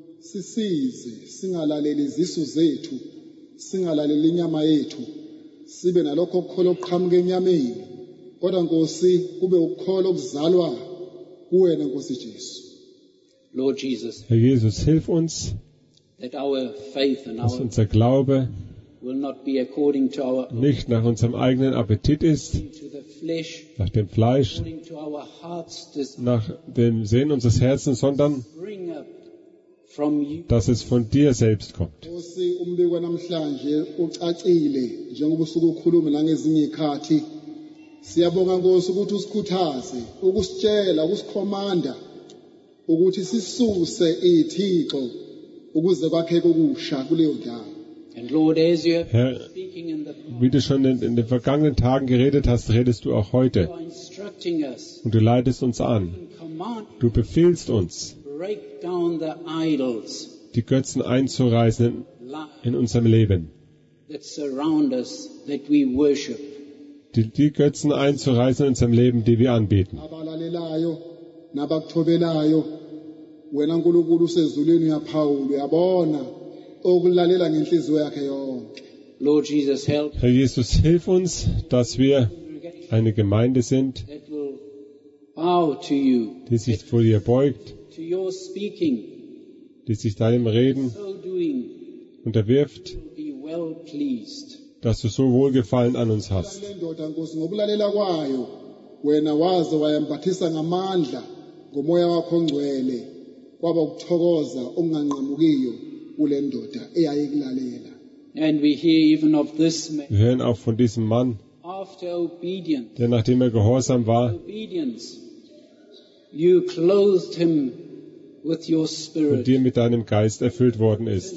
sisize singalaleli izisu zethu, singalaleli inyama yethu, sibe nalokho okukholo okuqhamuka enyameni, kodwa Nkosi kube ukukholo okuzalwa kuwena Nkosi Jesu. Lord Jesus, Herr Jesus, hilf uns, that our faith and dass our unser Glaube will not be according to our nicht nach unserem eigenen Appetit ist, to the flesh, nach dem Fleisch, according to our heart's desire. nach dem Sehen unseres Herzens, sondern Bring up from you. dass es von dir selbst kommt. Nkosi umbiko namhlanje ucacile njengoba usuku ukhuluma nangezinye izikhathi. Siyabonga Nkosi ukuthi usikhuthaze, ukusitshela, ukusikhomanda ukuthi sisuse izithixo ukuze kwakheke okusha kuleyo ndawo. And Lord, as you have Herr, been speaking in the wie du schon in den vergangenen Tagen geredet hast, redest du auch heute. you are instructing us, Und du leitest uns an. command, Du befiehlst uns, break down the idols die Götzen einzureißen in unserem Leben. that surround us, that we worship. Die Götzen einzureißen in unserem Leben, die wir anbeten. Abalalelayo nabakuthobelayo wena Nkulunkulu usezulwini uyaphawula, uyabona okulalela ngenhliziyo yakhe yonke. Lord Jesus, help Herr Jesus, hilf uns, dass wir eine Gemeinde sind, that will bow to you, die sich vor dir beugt, to your speaking. die sich deinem Reden So doing, unterwirft, be well pleased. dass du so Wohlgefallen an uns hast. Le ndoda Nkosi ngokulalela kwayo wena waze wayembathisa ngamandla ngomoya wakho ongcwele, kwaba ukuthokoza okunganqamukiyo kule ndoda eyayikulalela. And we hear even of this man, Wir hören auch von diesem Mann, after obedience, der nachdem er gehorsam war, obedience, you clothed him with your von spirit dir mit deinem Geist erfüllt worden ist.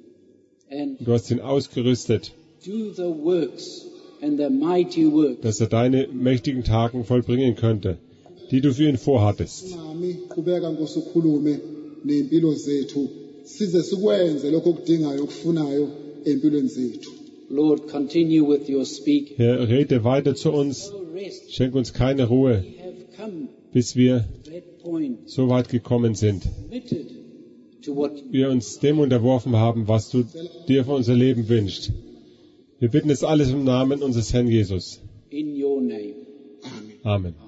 and Du hast ihn ausgerüstet, do the works and the mighty works dass er deine mächtigen Taten vollbringen könnte, die du für ihn vorhattest. Nami qhubeka Nkosi ukhulume nempilo zethu size sikwenze lokho okudingayo okufunayo empilweni zethu. Lord, continue with your speaking. Herr, rede weiter zu uns, No rest. schenk uns keine Ruhe, We have come bis wir that point so weit gekommen sind, committed to what wir uns dem unterworfen haben, was du dir für unser Leben wünschst. Wir bitten es alles im Namen unseres Herrn Jesus. in your name. Amen.